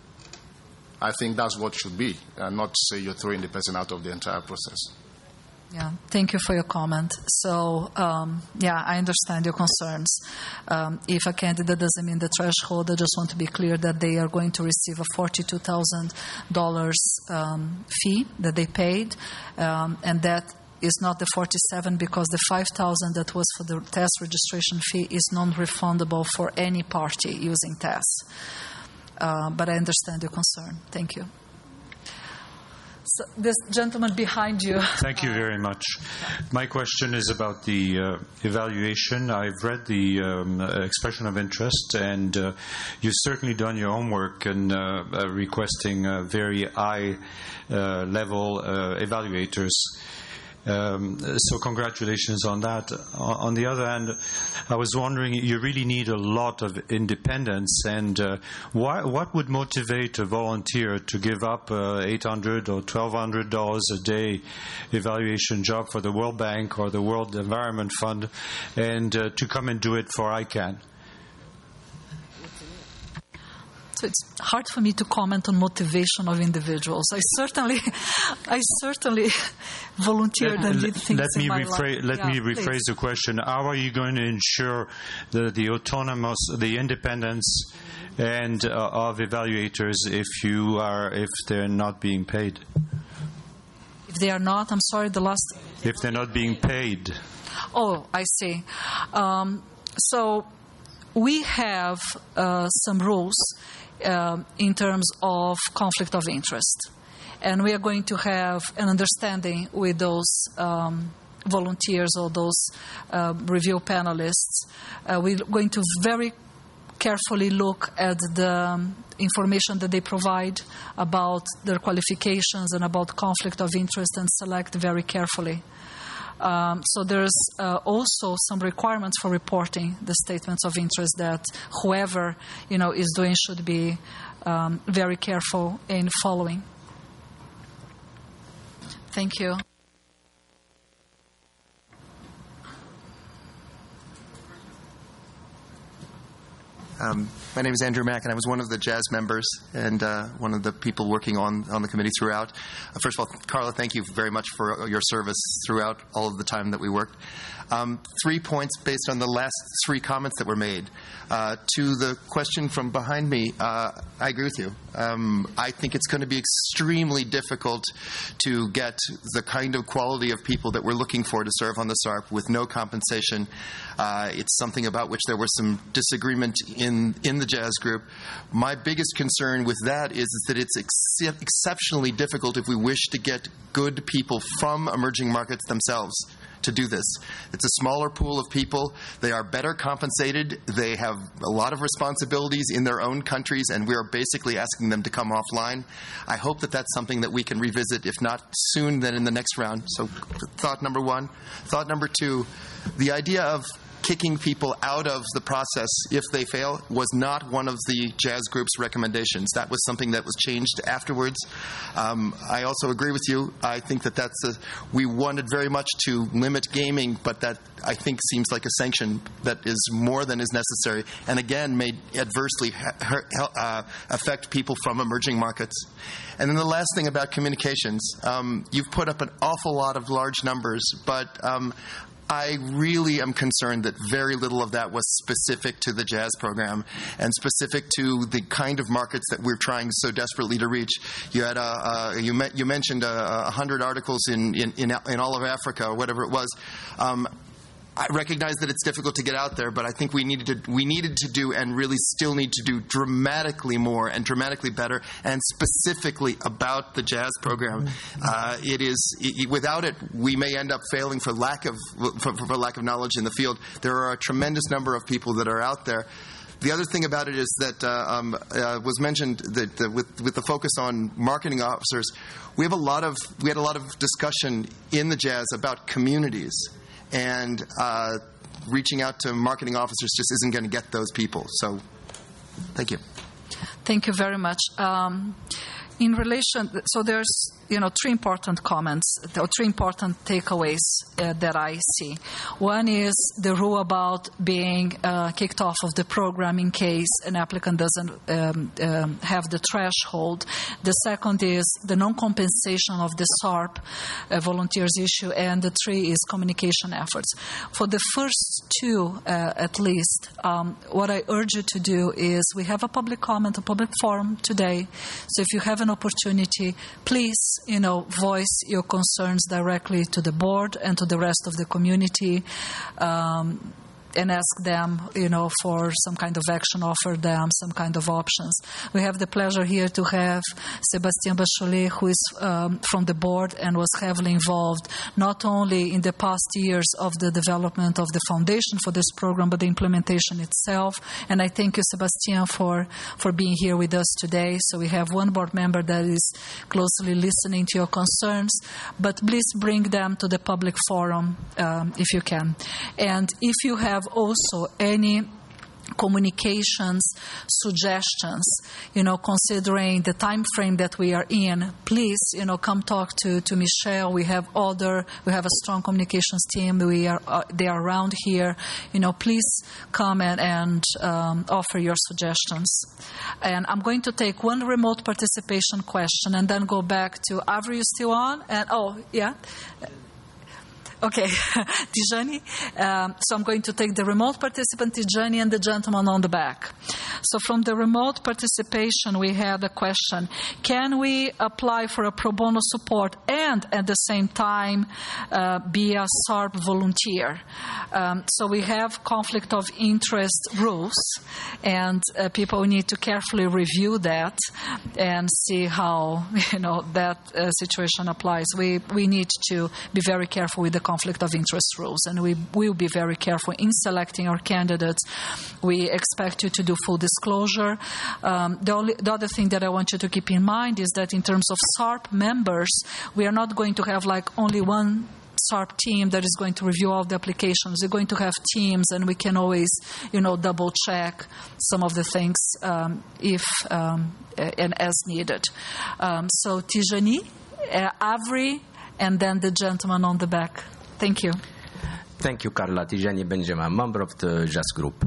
I think that's what should be, and not to say you're throwing the person out of the entire process. Yeah, thank you for your comment. So, I understand your concerns. If a candidate doesn't meet the threshold, I just want to be clear that they are going to receive a $42,000 fee that they paid, and that is not the 47 because the 5,000 that was for the test registration fee is non-refundable for any party using tests. But I understand your concern. Thank you. So this gentleman behind you. Thank you very much. My question is about the evaluation. I've read the expression of interest, and you've certainly done your homework in requesting very high level evaluators. So congratulations on that. On the other hand, I was wondering, you really need a lot of independence, and what would motivate a volunteer to give up $800 or $1,200 a day evaluation job for the World Bank or the World Environment Fund and to come and do it for ICANN? So it's hard for me to comment on motivation of individuals. I certainly volunteered and did things in my life. Let me rephrase the question. How are you going to ensure the independence and of evaluators if they're not being paid? If they are not, I'm sorry, If they're not being paid. Oh, I see. So we have some rules in terms of conflict of interest. And we are going to have an understanding with those volunteers or those review panelists. We're going to very carefully look at the information that they provide about their qualifications and about conflict of interest and select very carefully. So there's also some requirements for reporting the statements of interest that whoever is doing should be very careful in following. Thank you. My name is Andrew Mack, and I was one of the JAS members and one of the people working on the committee throughout. First of all, Carla, thank you very much for your service throughout all of the time that we worked. 3 points based on the last 3 comments that were made. To the question from behind me, I agree with you. I think it's going to be extremely difficult to get the kind of quality of people that we're looking for to serve on the SARP with no compensation. It's something about which there was some disagreement in the JAS group. My biggest concern with that is that it's exceptionally difficult if we wish to get good people from emerging markets themselves to do this. It's a smaller pool of people. They are better compensated. They have a lot of responsibilities in their own countries, and we are basically asking them to come offline. I hope that that's something that we can revisit, if not soon, then in the next round. So thought number 1. Thought number 2, the idea of kicking people out of the process if they fail was not one of the jazz group's recommendations. That was something that was changed afterwards. I also agree with you. I think that we wanted very much to limit gaming, but that I think seems like a sanction that is more than is necessary, and again may adversely affect people from emerging markets. And then the last thing about communications, you've put up an awful lot of large numbers, but I really am concerned that very little of that was specific to the jazz program and specific to the kind of markets that we're trying so desperately to reach. You had you mentioned 100 articles in all of Africa or whatever it was. I recognize that it's difficult to get out there, but I think we needed to do and really still need to do dramatically more and dramatically better, and specifically about the jazz program. Without it, we may end up failing for lack of knowledge in the field. There are a tremendous number of people that are out there. The other thing about it is that was mentioned that with the focus on marketing officers, we had a lot of discussion in the jazz about communities. And reaching out to marketing officers just isn't going to get those people. So, thank you. Thank you very much. In relation, so there's three important comments, or three important takeaways that I see. One is the rule about being kicked off of the program in case an applicant doesn't have the threshold. The second is the non-compensation of the SARP volunteers issue, and the three is communication efforts. For the first two, at least, what I urge you to do is we have a public comment, a public forum today. So if you have an opportunity, please voice your concerns directly to the board and to the rest of the community, and ask them, for some kind of action, offer them some kind of options. We have the pleasure here to have Sébastien Bachelet, who is from the board and was heavily involved not only in the past years of the development of the foundation for this program, but the implementation itself. And I thank you, Sébastien, for being here with us today. So we have one board member that is closely listening to your concerns, but please bring them to the public forum if you can. And if you have also any communications suggestions, considering the time frame that we are in, please, come talk to Michelle. We have a strong communications team. They are around here. Please come and offer your suggestions. And I'm going to take one remote participation question and then go back to Avery. You still on? And yeah. Okay, Tijani. So I'm going to take the remote participant, Tijani, and the gentleman on the back. So from the remote participation, we had a question. Can we apply for a pro bono support and at the same time be a SARP volunteer? So we have conflict of interest rules, and people need to carefully review that and see how that situation applies. We need to be very careful with the conflict of interest rules, and we will be very careful in selecting our candidates. We expect you to do full disclosure. The other thing that I want you to keep in mind is that in terms of SARP members, we are not going to have only one SARP team that is going to review all the applications. We're going to have teams, and we can always, double check some of the things if and as needed. So Tijani, Avery, and then the gentleman on the back. Thank you. Thank you, Carla. Tijani Benjamin, member of the JAS Group.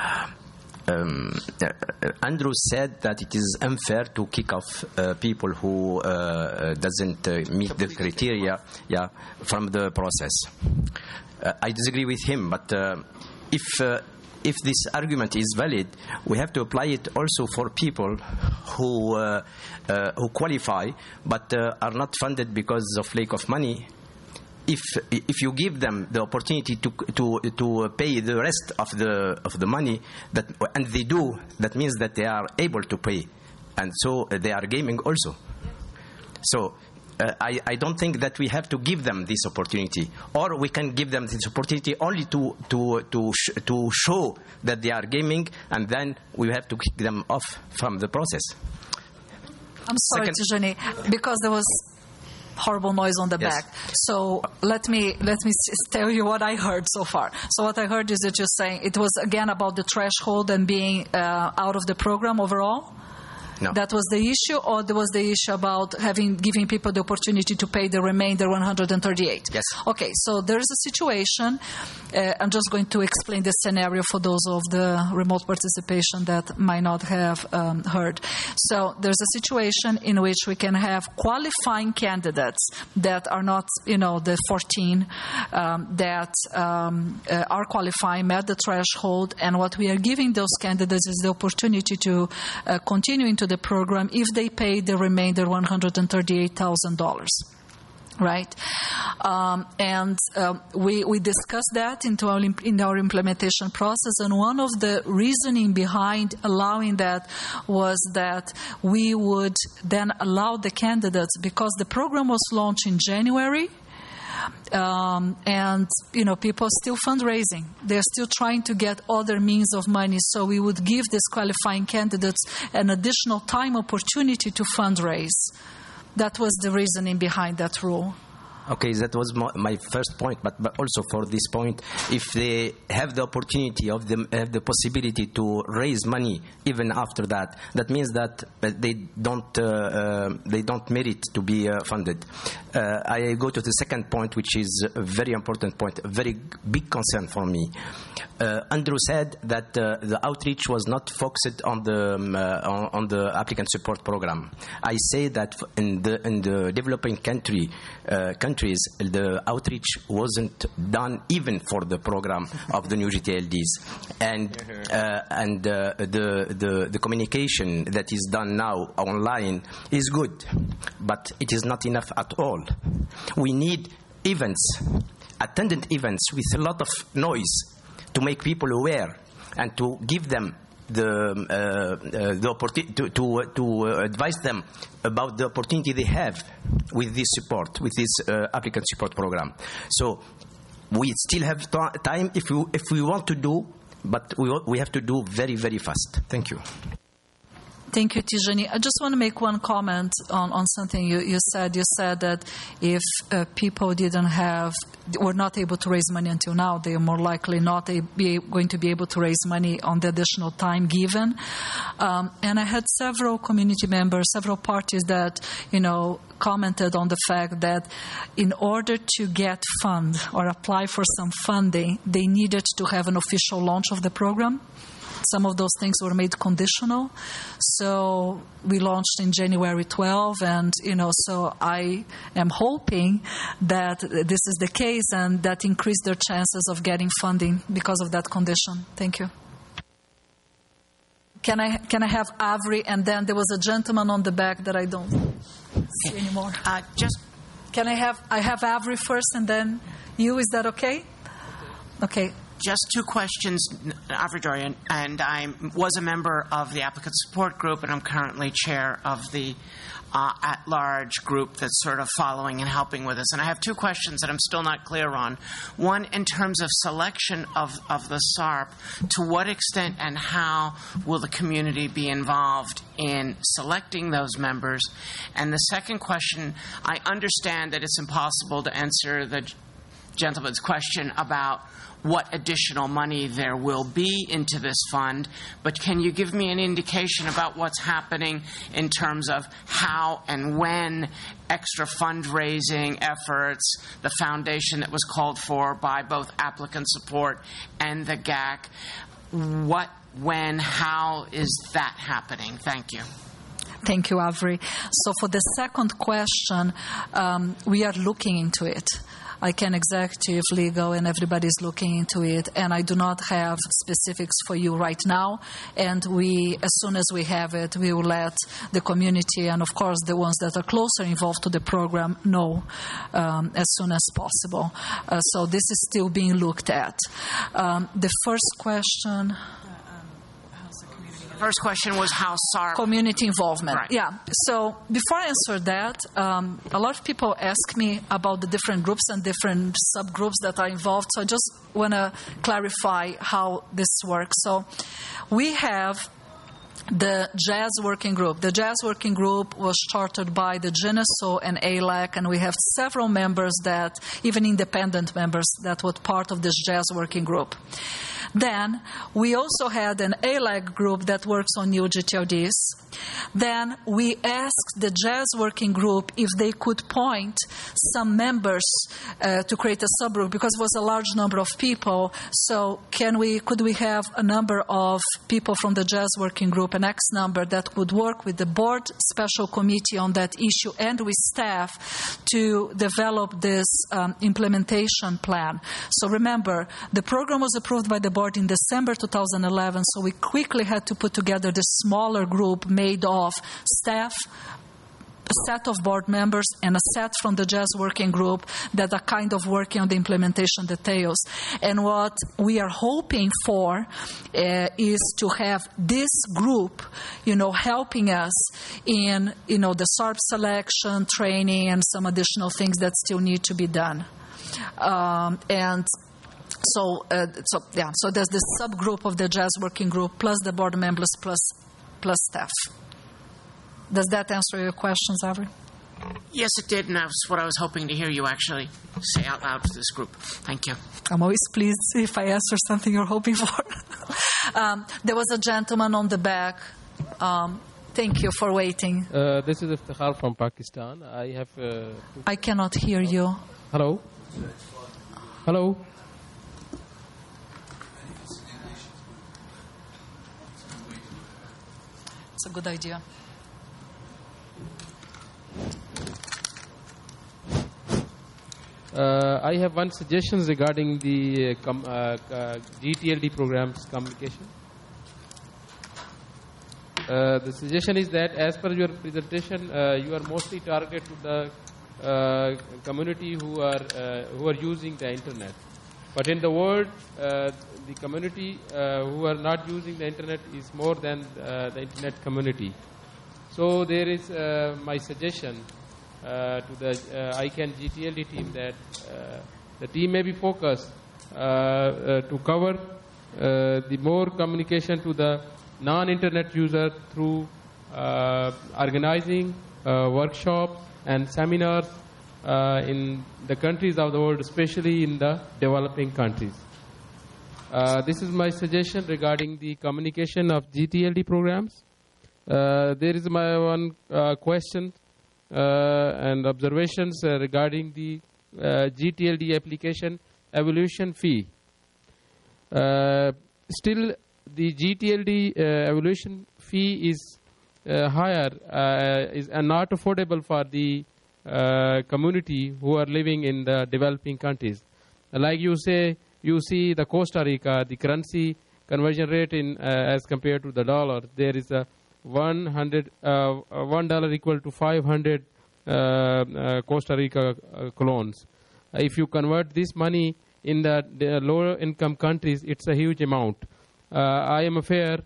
Andrew said that it is unfair to kick off people who doesn't meet the criteria from the process. I disagree with him, but if this argument is valid, we have to apply it also for people who qualify but are not funded because of lack of money. If you give them the opportunity to pay the rest of the money and they do, that means that they are able to pay, and so they are gaming also. So I don't think that we have to give them this opportunity, or we can give them this opportunity only to show that they are gaming, and then we have to kick them off from the process. I'm sorry, Tijani, because there was horrible noise on the Yes. back. So let me tell you what I heard so far. So what I heard is that you're saying it was again about the threshold and being out of the program overall. No. That was the issue, or there was the issue about giving people the opportunity to pay the remainder 138? Yes. Okay, so there's a situation. I'm just going to explain the scenario for those of the remote participation that might not have heard. So there's a situation in which we can have qualifying candidates that are not, the 14 that are qualifying, met the threshold, and what we are giving those candidates is the opportunity to continue into the program if they pay the remainder $138,000. Right, and we discussed that in our implementation process, and one of the reasoning behind allowing that was that we would then allow the candidates, because the program was launched in January. And people are still fundraising. They're still trying to get other means of money. So we would give these qualifying candidates an additional time opportunity to fundraise. That was the reasoning behind that rule. Okay, that was my first point, but also for this point, if they have the opportunity have the possibility to raise money even after that, that means that they don't merit to be funded. I go to the second point, which is a very important point, a very big concern for me. Andrew said that the outreach was not focused on the applicant support program. I say that in the developing countries, the outreach wasn't done even for the program of the new GTLDs, and the communication that is done now online is good, but it is not enough at all. We need events, attendant events with a lot of noise to make people aware and to give them the opportunity to advise them about the opportunity they have with this support, with this applicant support program. So we still have time if we want to do, but we have to do very, very fast. Thank you. Thank you, Tijani. I just want to make one comment on something you said. You said that if people were not able to raise money until now, they are more likely not going to be able to raise money on the additional time given. And I had several community members, several parties that, commented on the fact that in order to get fund or apply for some funding, they needed to have an official launch of the program. Some of those things were made conditional. So we launched in January 12, and, so I am hoping that this is the case and that increased their chances of getting funding because of that condition. Thank you. Can I have Avri, and then there was a gentleman on the back that I don't see anymore. Can I have Avri first and then you? Is that okay? Okay. Just two questions, Avri Dorian, and I was a member of the applicant support group, and I'm currently chair of the at-large group that's sort of following and helping with us. And I have two questions that I'm still not clear on. One, in terms of selection of the SARP, to what extent and how will the community be involved in selecting those members? And the second question, I understand that it's impossible to answer the gentleman's question about what additional money there will be into this fund, but can you give me an indication about what's happening in terms of how and when extra fundraising efforts, the foundation that was called for by both applicant support and the GAC, what, when, how is that happening? Thank you. Thank you, Avri. So for the second question, we are looking into it. I can executive, legal, and everybody's looking into it, and I do not have specifics for you right now. And as soon as we have it, we will let the community and, of course, the ones that are closer involved to the program know as soon as possible. So this is still being looked at. The first question... First question was how SARP... Community involvement. Right. Yeah. So before I answer that, a lot of people ask me about the different groups and different subgroups that are involved. So I just want to clarify how this works. So we have the Jazz Working Group. The Jazz Working Group was chartered by the GENESO and ALAC, and we have several members that, even independent members, that were part of this Jazz Working Group. Then we also had an ALAC group that works on new GTLDs. Then we asked the Jazz Working Group if they could point some members to create a subgroup, because it was a large number of people. So could we have a number of people from the Jazz Working Group, an X number, that would work with the board special committee on that issue and with staff to develop this implementation plan. So remember, the program was approved by the board in December 2011, so we quickly had to put together this smaller group made of staff, a set of board members, and a set from the Jazz Working Group that are kind of working on the implementation details. And what we are hoping for is to have this group, helping us in, the SARP selection, training, and some additional things that still need to be done. So there's this subgroup of the Jazz Working Group plus the board members plus staff. Does that answer your questions, Avery? Yes, it did, and that's what I was hoping to hear you actually say out loud to this group. Thank you. I'm always pleased if I answer something you're hoping for. There was a gentleman on the back. Thank you for waiting. This is Iftikhar from Pakistan. I cannot hear you. Hello? Hello? It's a good idea. I have one suggestion regarding the GTLD program's communication. The suggestion is that, as per your presentation, you are mostly targeted to the community who are using the internet. But in the world, the community who are not using the internet is more than the internet community. So there is my suggestion to the ICANN GTLD team that the team may be focused to cover the more communication to the non-internet user through organizing workshops and seminars in the countries of the world, especially in the developing countries. This is my suggestion regarding the communication of GTLD programs. There is my one question and observations regarding the GTLD application evaluation fee. Still, the GTLD evaluation fee is higher, is not affordable for the community who are living in the developing countries. Like you see the Costa Rica, the currency conversion rate in as compared to the dollar, there is a $1 equal to 500 Costa Rica colones. If you convert this money in the lower income countries, it's a huge amount. I am fear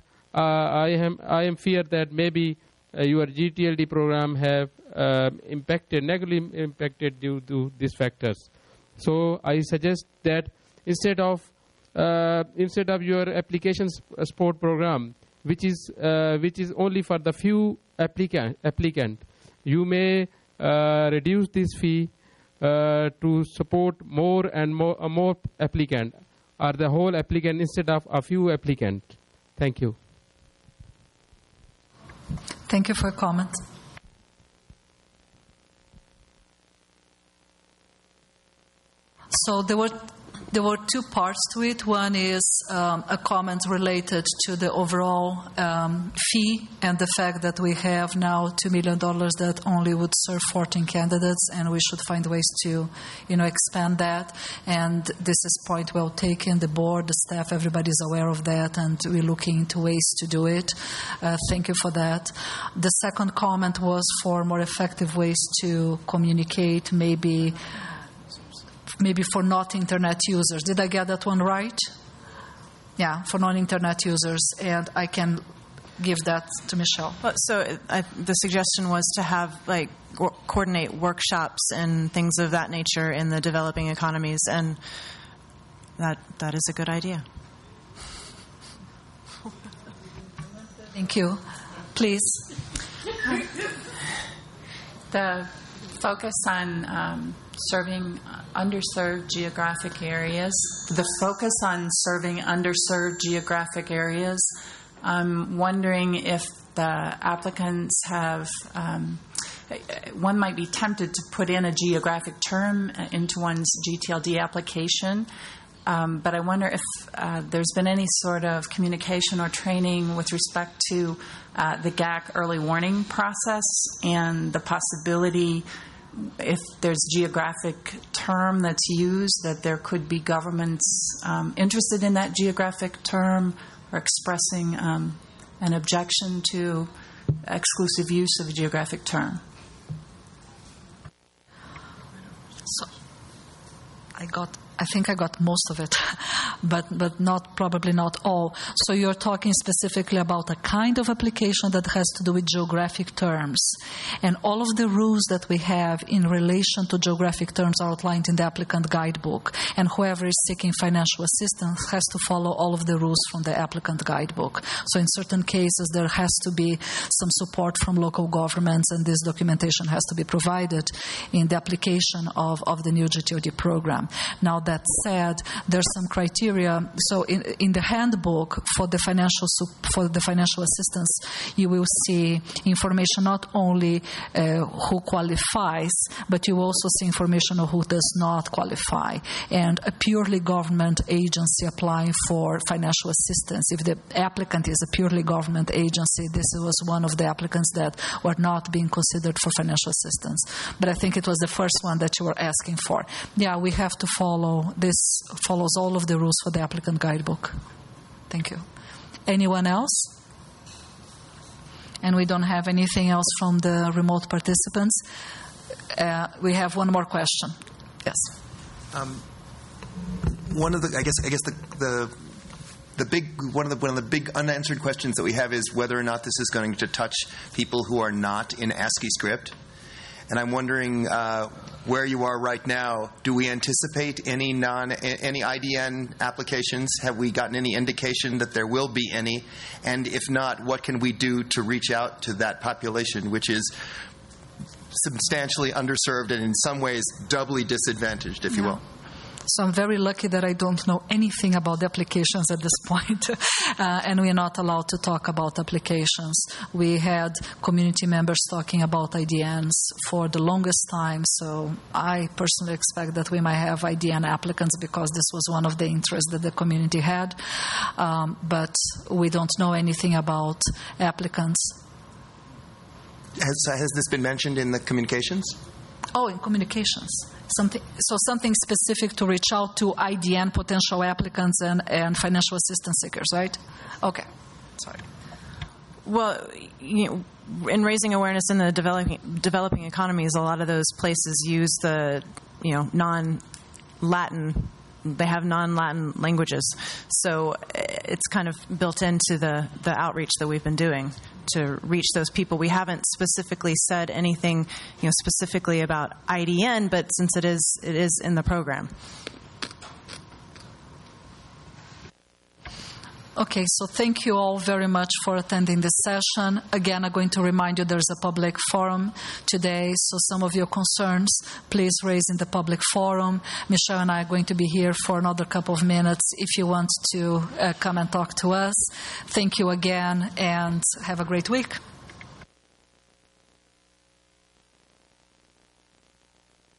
that maybe your GTLD program have negatively impacted due to these factors. So I suggest that instead of your application support program, which is only for the few applicant, you may reduce this fee to support more and more applicant, or the whole applicant instead of a few applicant. Thank you. Thank you for your comment. So there were two parts to it. One is a comment related to the overall fee and the fact that we have now $2 million that only would serve 14 candidates, and we should find ways to, expand that. And this is point well taken. The board, the staff, everybody's aware of that, and we're looking into ways to do it. Thank you for that. The second comment was for more effective ways to communicate, maybe for not internet users. Did I get that one right? Yeah, for non-internet users, and I can give that to Michelle. Well, so the suggestion was to have coordinate workshops and things of that nature in the developing economies, and that is a good idea. Thank you. Please. The focus on serving underserved geographic areas. I'm wondering if the applicants have, one might be tempted to put in a geographic term into one's GTLD application, but I wonder if there's been any sort of communication or training with respect to the GAC early warning process and the possibility, if there's geographic term that's used, that there could be governments interested in that geographic term or expressing an objection to exclusive use of a geographic term. So, I think I got most of it, but probably not all. So you're talking specifically about a kind of application that has to do with geographic terms. And all of the rules that we have in relation to geographic terms are outlined in the applicant guidebook. And whoever is seeking financial assistance has to follow all of the rules from the applicant guidebook. So in certain cases, there has to be some support from local governments, and this documentation has to be provided in the application of the new GTOD program. Now, that said, there's some criteria. So in the handbook for the financial assistance, you will see information not only who qualifies, but you also see information of who does not qualify. And a purely government agency applying for financial assistance, if the applicant is a purely government agency, this was one of the applicants that were not being considered for financial assistance. But I think it was the first one that you were asking for. Yeah, we have to follow. This follows all of the rules for the applicant guidebook. Thank you. Anyone else? And we don't have anything else from the remote participants. We have one more question. Yes. One of the big unanswered questions that we have is whether or not this is going to touch people who are not in ASCII script. And I'm wondering where you are right now. Do we anticipate any IDN applications? Have we gotten any indication that there will be any? And if not, what can we do to reach out to that population, which is substantially underserved and in some ways doubly disadvantaged, if you will? So I'm very lucky that I don't know anything about the applications at this point, and we're not allowed to talk about applications. We had community members talking about IDNs for the longest time, so I personally expect that we might have IDN applicants because this was one of the interests that the community had, but we don't know anything about applicants. Has this been mentioned in the communications? Oh, in communications. Something specific to reach out to IDN potential applicants and financial assistance seekers, right? Okay. Sorry. Well, in raising awareness in the developing economies, a lot of those places use the non-Latin. They have non-Latin languages, so it's kind of built into the outreach that we've been doing to reach those people. We haven't specifically said anything, specifically about IDN, but since it is in the program. Okay, so thank you all very much for attending this session. Again, I'm going to remind you there's a public forum today, so some of your concerns, please raise in the public forum. Michelle and I are going to be here for another couple of minutes if you want to come and talk to us. Thank you again, and have a great week.